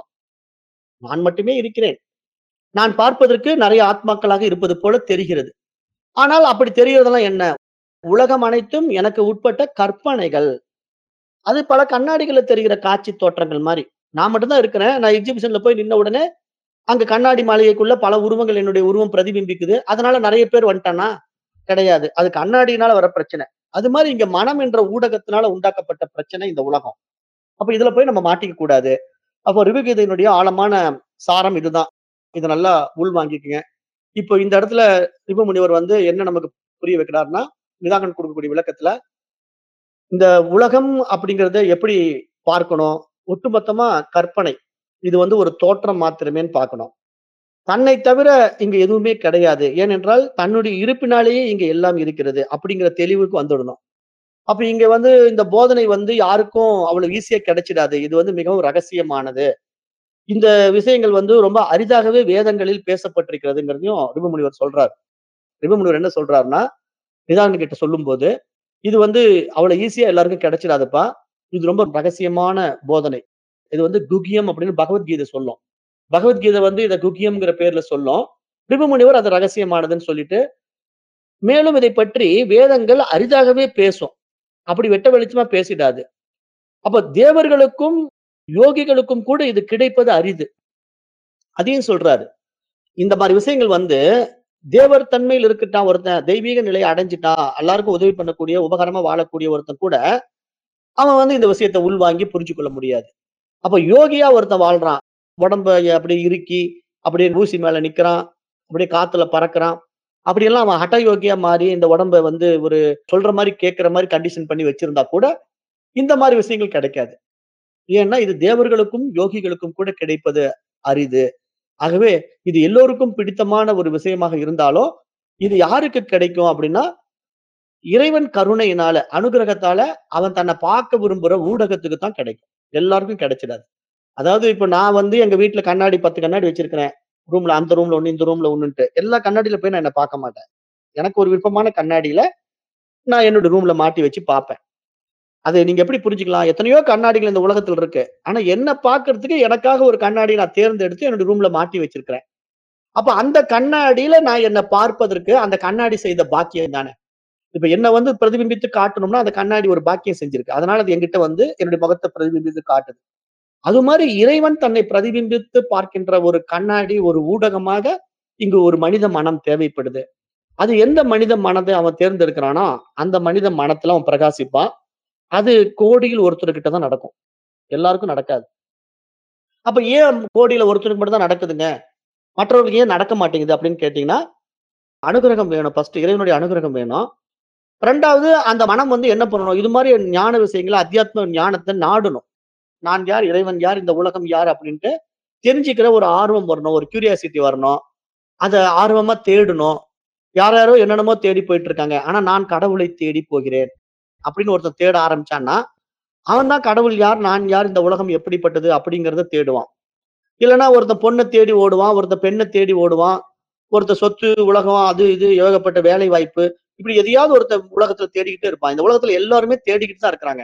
நான் மட்டுமே இருக்கிறேன். நான் பார்ப்பதற்கு நெறைய ஆத்மாக்களாக இருப்பது போல தெரிகிறது. ஆனால் அப்படி தெரிகிறதெல்லாம் என்ன? உலகம் அனைத்தும் எனக்கு உட்பட்ட கற்பனைகள். அது பல கண்ணாடிகள்ல தெரிகிற காட்சி தோற்றங்கள் மாரி. நான் மட்டும் தான் இருக்கிறேன். நான் எக்ஸிபிஷன்ல போய் நின்ன உடனே, அங்க கண்ணாடி மாளிகைக்குள்ள பல உருவங்கள் என்னுடைய உருவம் பிரதிபிம்பிக்குது. அதனால நெறைய பேர் வந்துட்டானா? கிடையாது. அது கண்ணாடியினால வர பிரச்சனை. அது மாரி இங்க மனம் என்ற ஊடகத்தினால உண்டாக்கப்பட்ட பிரச்சனை இந்த உலகம். அப்ப இதுல போய் நம்ம மாட்டிக்க கூடாது. அப்போ ரிபுகீதையினுடைய ஆழமான சாரம் இதுதான். இத நல்லா உள்வாங்கிக்கங்க. இப்போ இந்த இடத்துல ரிபு முனிவர் வந்து என்ன நமக்கு புரிய வைக்கிறார்ன்னா, நிதாகன் கொடுக்கக்கூடிய விளக்கத்துல, இந்த உலகம் அப்படிங்கிறத எப்படி பார்க்கணும்? ஒட்டுமொத்தமா கற்பனை. இது வந்து ஒரு தோற்றம் மாத்திரமேன்னு பார்க்கணும். தன்னை தவிர இங்க எதுவுமே கிடையாது. ஏனென்றால் தன்னுடைய இருப்பினாலேயே இங்க எல்லாம் இருக்கிறது. அப்படிங்கிற தெளிவுக்கு வந்துடணும். அப்ப இங்க வந்து இந்த போதனை வந்து யாருக்கும் அவ்வளவு ஈஸியா கிடைச்சிடாது. இது வந்து மிகவும் ரகசியமானது. இந்த விஷயங்கள் வந்து ரொம்ப அரிதாகவே வேதங்களில் பேசப்பட்டிருக்கிறதுங்கிறதையும் ரிபுமுனிவர் சொல்றார். ரிபுமுனிவர் என்ன சொல்றாருன்னா, நிதானன் கிட்ட சொல்லும்போது, "இது வந்து அவ்வளவு ஈஸியா எல்லாருக்கும் கிடைச்சிடாதுப்பா. இது ரொம்ப ரகசியமான போதனை. இது வந்து குக்கியம் அப்படின்னு பகவத்கீதை சொல்லும். பகவத்கீதை வந்து இத குக்கியம்ங்கிற பேர்ல சொல்லும். ரிபுமுனிவர் அது ரகசியமானதுன்னு சொல்லிட்டு, மேலும் இதைப் பற்றி வேதங்கள் அரிதாகவே பேசும். அப்படி வெட்ட வெளிச்சமா பேசிடாது. அப்ப தேவர்களுக்கும், யோகிகளுக்கும் கூட இது கிடைப்பது அரிது." அதையும் சொல்றாரு. இந்த மாரி விஷயங்கள் வந்து தேவர் தன்மையில் இருக்கட்டான் ஒருத்தன், தெய்வீக நிலைய அடைஞ்சுட்டான், எல்லாருக்கும் உதவி பண்ணக்கூடிய, உபகாரமா வாழக்கூடிய ஒருத்தன் கூட, அவன் வந்து இந்த விஷயத்த உள்வாங்கி புரிஞ்சு கொள்ள முடியாது. அப்ப யோகியா ஒருத்தன் வாழ்றான். உடம்ப அப்படியே இறுக்கி, அப்படியே ஊசி மேல நிக்கிறான். அப்படியே காத்துல பறக்குறான். அப்படியெல்லாம் அவன் ஹட யோகியா மாறி இந்த உடம்ப வந்து ஒரு சொல்ற மாரி, கேட்கிற மாரி கண்டிஷன் பண்ணி வச்சிருந்தா கூட, இந்த மாரி விஷயங்கள் கிடைக்காது. ஏன்னா, இது தேவர்களுக்கும், யோகிகளுக்கும் கூட கிடைப்பது அரிது. ஆகவே இது எல்லோருக்கும் பிடித்தமான ஒரு விஷயமாக இருந்தாலும், இது யாருக்கு கிடைக்கும் அப்படின்னா, இறைவன் கருணையினால, அனுக்கிரகத்தால அவன் தன்னை பார்க்க விரும்புற ஊடகத்துக்கு தான் கிடைக்கும். எல்லாருக்கும் கிடைச்சிடாது. அதாவது இப்ப நான் வந்து எங்க வீட்ல கண்ணாடி 10 கண்ணாடி வச்சிருக்கிறேன். ரூம்ல அந்த ரூம்ல 1, இந்த ரூம்ல 1ன்ட்டு. எல்லா கண்ணாடில போய் நான் என்ன பார்க்க மாட்டேன். எனக்கு ஒரு விருப்பமான கண்ணாடியில நான் என்னோட ரூம்ல மாட்டி வச்சு பார்ப்பேன். அத நீங்க எப்படி புரிஞ்சுக்கலாம்? எத்தனையோ கண்ணாடிகள் இந்த உலகத்துல இருக்கு. ஆனா என்ன பார்க்கறதுக்கு எனக்காக ஒரு கண்ணாடிய நான் தேர்ந்தெடுத்து என்னோட ரூம்ல மாட்டி வச்சிருக்கிறேன். அப்ப அந்த கண்ணாடியில நான் என்ன பார்ப்பதற்கு அந்த கண்ணாடி செய்த பாக்கியம் தானே. இப்ப என்ன வந்து பிரதிபிம்பித்து காட்டணும்னா, அந்த கண்ணாடி ஒரு பாக்கியம் செஞ்சிருக்கு. அதனால அது என்கிட்ட வந்து என்னுடைய முகத்த பிரதிபிம்பித்து காட்டுது. அது மாரி இறைவன் தன்னை பிரதிபிம்பித்து பார்க்கின்ற ஒரு கண்ணாடி, ஒரு ஊடகமாக இங்கு ஒரு மனித மனம் தேவைப்படுது. அது எந்த மனித மனத அவன் தேர்ந்தெடுக்கிறானோ, அந்த மனித மனத்துல அவன் பிரகாசிப்பான். அது கோடியில் ஒருத்தர்கிட்ட தான் நடக்கும். எல்லாருக்கும் நடக்காது. அப்ப ஏன் கோடியில ஒருத்தருக்கு மட்டும் தான் நடக்குதுங்க? மற்றவர்களுக்கு ஏன் நடக்க மாட்டேங்குது அப்படின்னு கேட்டீங்கன்னா, அனுகிரகம் வேணும். ஃபர்ஸ்ட் இறைவனுடைய அனுகிரகம் வேணும். 2வது அந்த மனம் வந்து என்ன பண்ணணும்? இது மாரி ஞான விஷயங்கள, அத்தியாத்ம ஞானத்த நாடணும். நான் யார்? இறைவன் யார்? இந்த உலகம் யார்? அப்படின்ட்டு தெரிஞ்சுக்கிற ஒரு ஆர்வம் வரணும். ஒரு கியூரியாசிட்டி வரணும். அத ஆர்வமா தேடணும். யாரோ என்னென்னமோ தேடி போயிட்டு இருக்காங்க. ஆனா நான் கடவுளை தேடி போகிறேன். அப்படின்னு ஒருத்தன் தேட ஆரம்பிச்சான்னா, அவன் தான் கடவுள் யார்? நான் யார்? இந்த உலகம் எப்படிப்பட்டது? அப்படிங்கிறத தேடுவான். இல்லன்னா ஒருத்தன் பொண்ண தேடி ஓடுவான். ஒருத்தன் பெண்ண தேடி ஓடுவான். ஒருத்தன் சொத்து, உலகம், அது இது ஏகப்பட்ட வேலை வாய்ப்பு. இப்படி எதையாவது ஒருத்தன் உலகத்துல தேடிக்கிட்டே இருப்பான். இந்த உலகத்துல எல்லாருமே தேடிக்கிட்டு தான் இருக்கிறாங்க.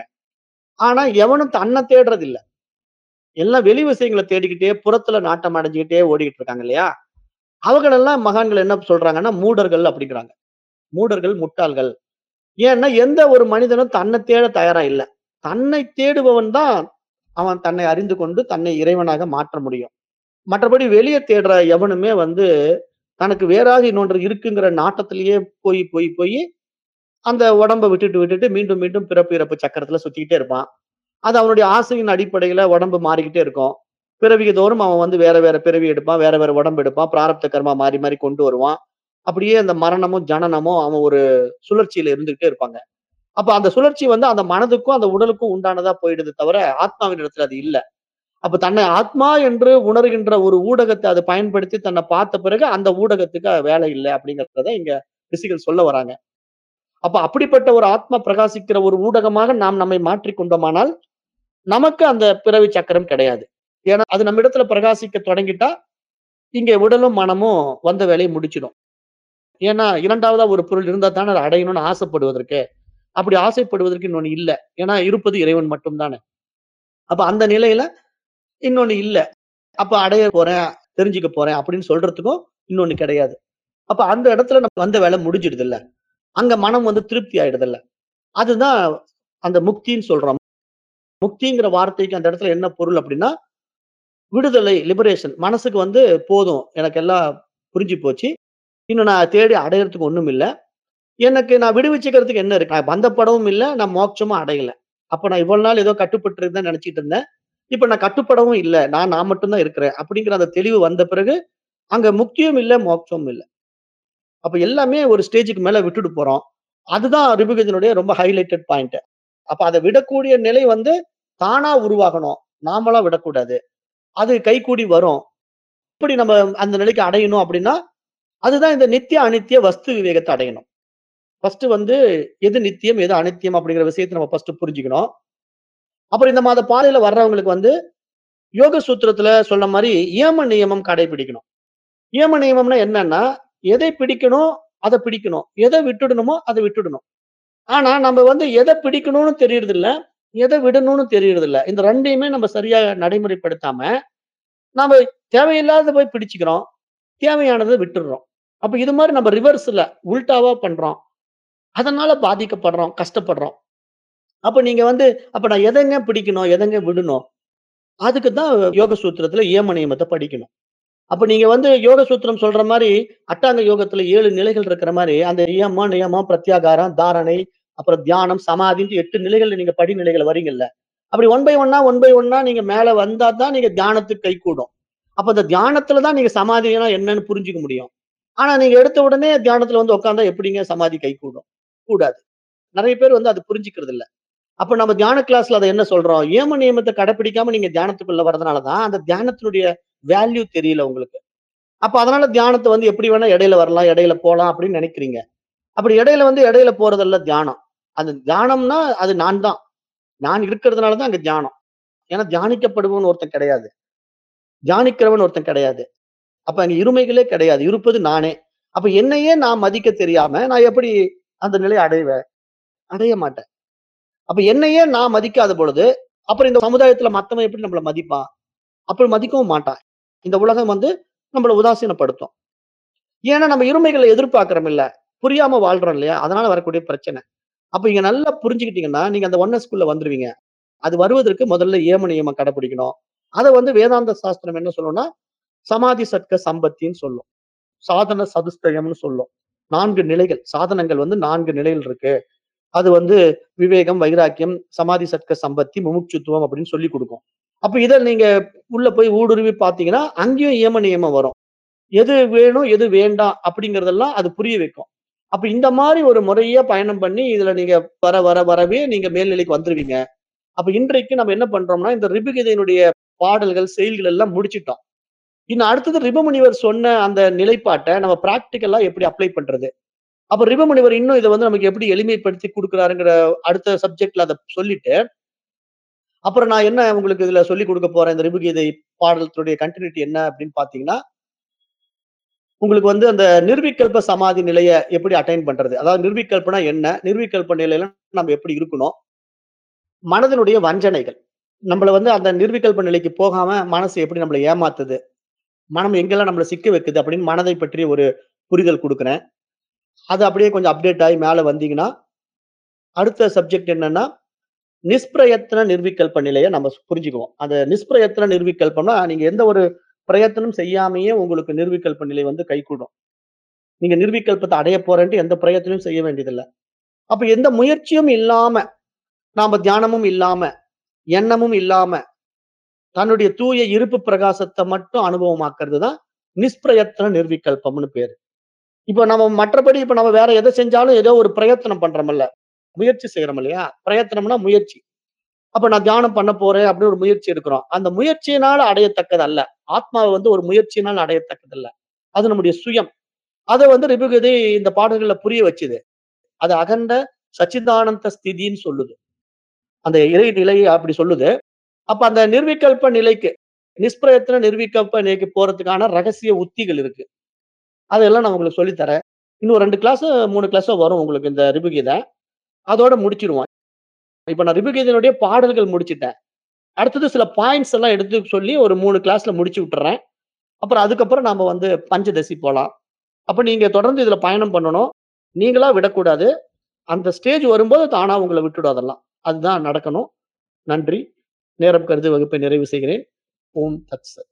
ஆனா எவனும் தன்ன தேடுறது இல்ல. எல்லாம் வெளி விஷயங்கள தேடிக்கிட்டே, புறத்துல நாட்டம் அடைஞ்சுக்கிட்டே ஓடிக்கிட்டு இருக்காங்க இல்லையா? அவங்களெல்லாம் மகான்கள் என்ன சொல்றாங்கன்னா, மூடர்கள் அப்படிங்கிறாங்க. மூடர்கள், முட்டாள்கள். ஏன்னா எந்த ஒரு மனிதனும் தன்னை தேட தயாரா இல்ல. தன்னை தேடுபவன் தான் அவன் தன்னை அறிந்து கொண்டு தன்னை இறைவனாக மாற்ற முடியும். மற்றபடி வெளிய தேடுற எவனுமே வந்து தனக்கு வேறாக இன்னொன்று இருக்குங்கிற நாட்டத்திலேயே போய் அந்த உடம்ப விட்டுட்டு மீண்டும் மீண்டும் பிறப்பு, இறப்பு சக்கரத்துல சுத்திக்கிட்டே இருப்பான். அது அவனுடைய ஆசையின் அடிப்படையில உடம்பு மாறிக்கிட்டே இருக்கும். பிறவிக்கு தோறும் அவன் வந்து வேற வேற பிறவி எடுப்பான். வேற வேற உடம்பு எடுப்பான். பிராரப்த கர்மா மாறி மாறி கொண்டு வருவான். அப்படியே அந்த மரணமும், ஜனனமும் அவன் ஒரு சுழற்சியில இருந்துகிட்டே இருப்பாங்க. அப்ப அந்த சுழற்சி வந்து அந்த மனதுக்கும், அந்த உடலுக்கும் உண்டானதா போயிடுது தவிர, ஆத்மாவின் இடத்துல அது இல்ல. அப்ப தன்னை ஆத்மா என்று உணர்கின்ற ஒரு ஊடகத்த அத பயன்படுத்தி தன்ன பார்த்த பிறகு, அந்த ஊடகத்துக்கு வேலை இல்ல அப்படிங்கிறத இங்க ரிஷிகள் சொல்ல வராங்க. அப்ப அப்படிப்பட்ட ஒரு ஆத்மா பிரகாசிக்கிற ஒரு ஊடகமாக நாம் நம்மை மாற்றிக் கொண்டோமானால், நமக்கு அந்த பிறவி சக்கரம் கிடையாது. ஏன்னா, அது நம்மிடத்துல பிரகாசிக்க தொடங்கிட்டா, இங்க உடலும், மனமும் வந்த வேலைய முடிச்சிடும். ஏன்னா, 2வதா ஒரு பொருள் இருந்தா தானே அத அடையணும்னு ஆசைப்படுவதற்கு. அப்படி ஆசைப்படுவதற்கு இன்னொன்னு இல்ல. ஏன்னா, இருப்பது இறைவன் மட்டும் தானே. அப்ப அந்த நிலையில இன்னொன்னு இல்ல. அப்ப அடைய போறேன், தெரிஞ்சுக்க போறேன் அப்படின்னு சொல்றதுக்கும் இன்னொன்னு கிடையாது. அப்ப அந்த இடத்துல நமக்கு வந்த வேலை முடிஞ்சிடுதுல்ல. அங்க மனம் வந்து திருப்தி ஆயிடுதுல்ல. அதுதான் அந்த முக்தின்னு சொல்றோம். முக்திங்கிற வார்த்தைக்கு அந்த இடத்துல என்ன பொருள் அப்படின்னா, விடுதலை, லிபரேஷன். மனசுக்கு வந்து போதும். எனக்கு எல்லாம் புரிஞ்சு போச்சு. இன்னும் நான் தேடி அடையறதுக்கு ஒண்ணும் இல்ல. எனக்கு நான் விடுவிச்சுக்கிறதுக்கு என்ன இருக்கு? நான் பந்தப்படவும் இல்ல, நான் மோட்சமும் அடையல. அப்ப நான் இவ்வளவு நாள் ஏதோ கட்டுப்பட்டு இருந்தேன்னு நெனச்சுட்டு இருந்தேன். இப்ப நான் கட்டுப்படவும் இல்ல. நான் மட்டும் தான் இருக்கிறேன். அப்படிங்கிற அந்த தெளிவு வந்த பிறகு, அங்க முக்தியும் இல்ல, மோட்சமும் இல்ல. அப்ப எல்லாமே ஒரு ஸ்டேஜ்க்கு மேல விட்டுட்டு போறோம். அதுதான் ரிபுகஜனுடைய ரொம்ப ஹைலைட்டட் பாயிண்ட். அப்ப அத விடக்கூடிய நிலை வந்து தானா உருவாகணும். நாமளா விடக்கூடாது. அது கைகூடி வரும். எப்படி நம்ம அந்த நிலைக்கு அடையணும் அப்படின்னா, அதுதான் இந்த நித்திய, அனித்திய வஸ்து விவேகத்த அடையணும். ஃபர்ஸ்ட் வந்து எது நித்தியம், எது அனித்தியம் அப்படிங்கிற விஷயத்த நம்ம ஃபர்ஸ்ட் புரிஞ்சுக்கணும். அப்புறம் இந்த மாத பாதையில வர்றவங்களுக்கு வந்து யோக சூத்திரத்துல சொன்ன மாரி ஏம நியமம் கடைபிடிக்கணும். ஏம நியமம்னா என்னன்னா, எதை பிடிக்கணும், அத பிடிக்கணும். எத விட்டுடணுமோ, அத விட்டுடணும். ஆனா நம்ம வந்து எத பிடிக்கணும்னு தெரியறதில்ல. எத விடணும்னு தெரியறதில்ல. இந்த 2யுமே நம்ம சரியா நடைமுறைப்படுத்தாம, நாம தேவையில்லாதத போய் பிடிச்சுக்கிறோம். தேவையானத விட்டுடுறோம். அப்ப இது மாரி நம்ம ரிவர்ஸ்ல உல்டாவா பண்றோம். அதனால பாதிக்கப்படுறோம், கஷ்டப்படுறோம். அப்ப நீங்க வந்து அப்ப நான் எதங்க பிடிக்கணும்? எதங்க விடணும்? அதுக்கு தான் யோக சூத்திரத்துல ஏம நியமத்த படிக்கணும். அப்ப நீங்க வந்து யோக சூத்திரம் சொல்ற மாரி, அட்டாங்க யோகத்துல 7 நிலைகள் இருக்கிற மாரி, அந்த யமம், நியமம், பிரத்யாகாரம், தாரணை, அப்புறம் தியானம், சமாதின்ட்டு 8 நிலைகள்ல நீங்க படிநிலைகள்ல வரீங்கல்ல. அப்படி ஒன் பை ஒன்னா நீங்க மேல வந்தா தான் நீங்க தியானத்துக்கு கைகூடும். அப்ப அந்த தியானத்துல தான் நீங்க சமாதினா என்னன்னு புரிஞ்சுக்க முடியும். ஆனா நீங்க எடுத்த உடனே தியானத்துல வந்து உட்கார்ந்தா எப்படிங்க சமாதி கைகூடும்? கூடாது. நெறைய பேர் வந்து அத புரிஞ்சுக்கிறது இல்ல. அப்ப நம்ம தியான கிளாஸ்ல அத என்ன சொல்றோம்? ஏம நியமத்த கடைப்பிடிக்காம நீங்க தியானத்துக்குள்ள வரதுனால தான், அந்த தியானத்தினுடைய வேல்யூ தெரியல உங்களுக்கு. அப்ப அதனால தியானத்த வந்து எப்படி வேணா இடையில வரலாம், இடையில போலாம் அப்படின்னு நினைக்கிறீங்க. அப்படி இடையில வந்து இடையில போறதல்ல தியானம். அது தியானம்னா அது நான் தான். நான் இருக்கிறதுனால தான் அங்க தியானம். ஏன்னா தியானிக்கப்படுபவன் ஒருத்தன் கிடையாது. தியானிக்கிறவன் ஒருத்தன் கிடையாது. அப்ப அங்க இருமைகளே கிடையாது. இருப்பது நானே. அப்ப என்னையே நான் மதிக்க தெரியாம, நான் எப்படி அந்த நிலைய அடைவேன்? அடைய மாட்டேன். அப்ப என்னையே நான் மதிக்காத பொழுது, அப்புறம் இந்த சமுதாயத்துல மத்தவன் எப்படி நம்மள மதிப்பான்? அப்படி மதிக்கவும் மாட்டான். இந்த உலகம் வந்து நம்மள உதாசீனப்படுத்தும். ஏன்னா நம்ம இருமைகள எதிர்பார்க்கிறோம்ல்ல. புரியாம வாழ்றோம் இல்லையா? அதனால வரக்கூடிய பிரச்சனை. அப்ப இங்க நல்லா புரிஞ்சுக்கிட்டீங்கன்னா, நீங்க அந்த ஒன்னஸ்க்குள்ள வந்துருவீங்க. அது வருவதற்கு முதல்ல ஏம நியமம் கடைபிடிக்கணும். அத வந்து வேதாந்த சாஸ்திரம் என்ன சொல்லும்னா, சமாதி சட்க சம்பத்தின்னு சொல்லும். சாதன சதுஷ்டயம்னு சொல்லும். 4 நிலைகள். சாதனங்கள் வந்து 4 நிலைகள் இருக்கு. அது வந்து விவேகம், வைராக்கியம், சமாதி சட்க சம்பத்தி, முமுட்சுத்துவம் அப்படின்னு சொல்லிக் குடுக்கும். அப்ப இத நீங்க உள்ள போய் ஊடுருவி பார்த்தீங்கன்னா, அங்கேயும் ஏம நியமம் வரும். எது வேணும், எது வேண்டாம் அப்படிங்கிறதெல்லாம் அது புரிய வைக்கும். அப்ப இந்த மாரி ஒரு முறையா பயணம் பண்ணி, இதுல நீங்க வரவே நீங்க மேல்நிலைக்கு வந்துருவீங்க. அப்ப இன்றைக்கு நம்ம என்ன பண்றோம்னா, இந்த ரிபுகீதையினுடைய பாடல்கள், செயல்கள் எல்லாம் முடிச்சுட்டோம். இன்னும் அடுத்தது ரிபுமுனிவர் சொன்ன அந்த நிலைப்பாட்ட நம்ம பிராக்டிகலா எப்படி அப்ளை பண்றது? அப்ப ரிபுமுனிவர் இன்னும் இத வந்து நமக்கு எப்படி எளிமைப்படுத்தி குடுக்குறாருங்கிற அடுத்த சப்ஜெக்ட்ல அத சொல்லிட்டு, அப்புறம் நான் என்ன உங்களுக்கு இதுல சொல்லிக் குடுக்க போறேன், இந்த ரிபுகீதை பாடல்களுடைய கன்டினியூட்டி என்ன அப்படின்னு பார்த்தீங்கன்னா, உங்களுக்கு வந்து அந்த நிர்விகல்ப சமாதி நிலைய எப்படி அட்டைன் பண்றது? அதாவது நிர்விகல்பனா என்ன? நிர்விகல்ப நிலையில நம்ம எப்படி இருக்கணும்? மனதினுடைய வஞ்சனைகள். நம்மள வந்து அந்த நிர்விகல்ப நிலைக்கு போகாம மனசு எப்படி நம்மள ஏமாத்துது? மனம் எங்கெல்லாம் நம்மள சிக்க வைக்குது அப்படின்னு மனதை பற்றி ஒரு புரிதல் குடுக்குறேன். அது அப்படியே கொஞ்சம் அப்டேட் ஆயி மேல வந்தீங்கன்னா, அடுத்த சப்ஜெக்ட் என்னன்னா, நிஷ்பிரயத்ன நிர்விகல்ப நிலைய நம்ம புரிஞ்சுக்குவோம். அந்த நிஷ்பிரயத்ன நிர்விகல்பம்னா, நீங்க எந்த ஒரு பிரயத்தனம் செய்யாமயே உங்களுக்கு நிர்விகல்ப நிலை வந்து கைகூடும். நீங்க நிர்விகல்பத்த அடைய போறேன்ட்டு எந்த பிரயத்தனமும் செய்ய வேண்டியதில்ல. அப்ப எந்த முயற்சியும் இல்லாம, நாம தியானமும் இல்லாம, எண்ணமும் இல்லாம, தன்னுடைய தூய இருப்பு பிரகாசத்த மட்டும் அனுபவமாக்குறது தான் நிஷ்பிரயத்ன நிர்விகல்பம்னு பேரு. இப்ப நம்ம வேற எத செஞ்சாலும் ஏதோ ஒரு பிரயத்தனம் பண்றோம்ல்ல. முயற்சி செய்றோம் இல்லையா? பிரயத்தனம்னா முயற்சி. அப்ப நான் தியானம் பண்ண போறேன் அப்படின்னு ஒரு முயற்சி எடுக்கிறோம். அந்த முயற்சியினால அடையத்தக்கது அல்ல. ஆத்மாவ வந்து ஒரு முயற்சியினால் அடையத்தக்கது அல்ல. அது நம்முடைய சுயம். அத வந்து ரிபுகதை இந்த பாடல்கள்ல புரிய வச்சுது. அது அகண்ட சச்சிதானந்த ஸ்திதின்னு சொல்லுது. அந்த இறை நிலையை அப்படி சொல்லுது. அப்ப அந்த நிர்விகல்ப நிலைக்கு, நிஷ்பிரயத்ன நிர்விகல்ப நிலைக்கு போறதுக்கான ரகசிய உத்திகள் இருக்கு. அதெல்லாம் நான் உங்களுக்கு சொல்லி தரேன். இன்னும் 2 கிளாஸோ, 3 கிளாஸோ வரும் உங்களுக்கு இந்த ரிபுகீதை. அதோட முடிச்சிருவோம். இப்ப நான் ரிபுகீதையினுடைய பாடல்கள் முடிச்சுட்டேன். அடுத்தது சில பாயிண்ட்ஸ் எல்லாம் எடுத்து சொல்லி ஒரு 3 கிளாஸ்ல முடிச்சு விட்டுர்றேன். அதுக்கப்புறம் நாம வந்து பஞ்சதசி போலாம். அப்ப நீங்க தொடர்ந்து இதுல பயணம் பண்ணணும். நீங்களா விடக்கூடாது. அந்த ஸ்டேஜ் வரும்போது தானா உங்கள விட்டுடும் அதெல்லாம். அதுதான் நடக்கணும். நன்றி. நேரம் கருதி வகுப்பை நிறைவு செய்கிறேன். ஓம் தத் சத்.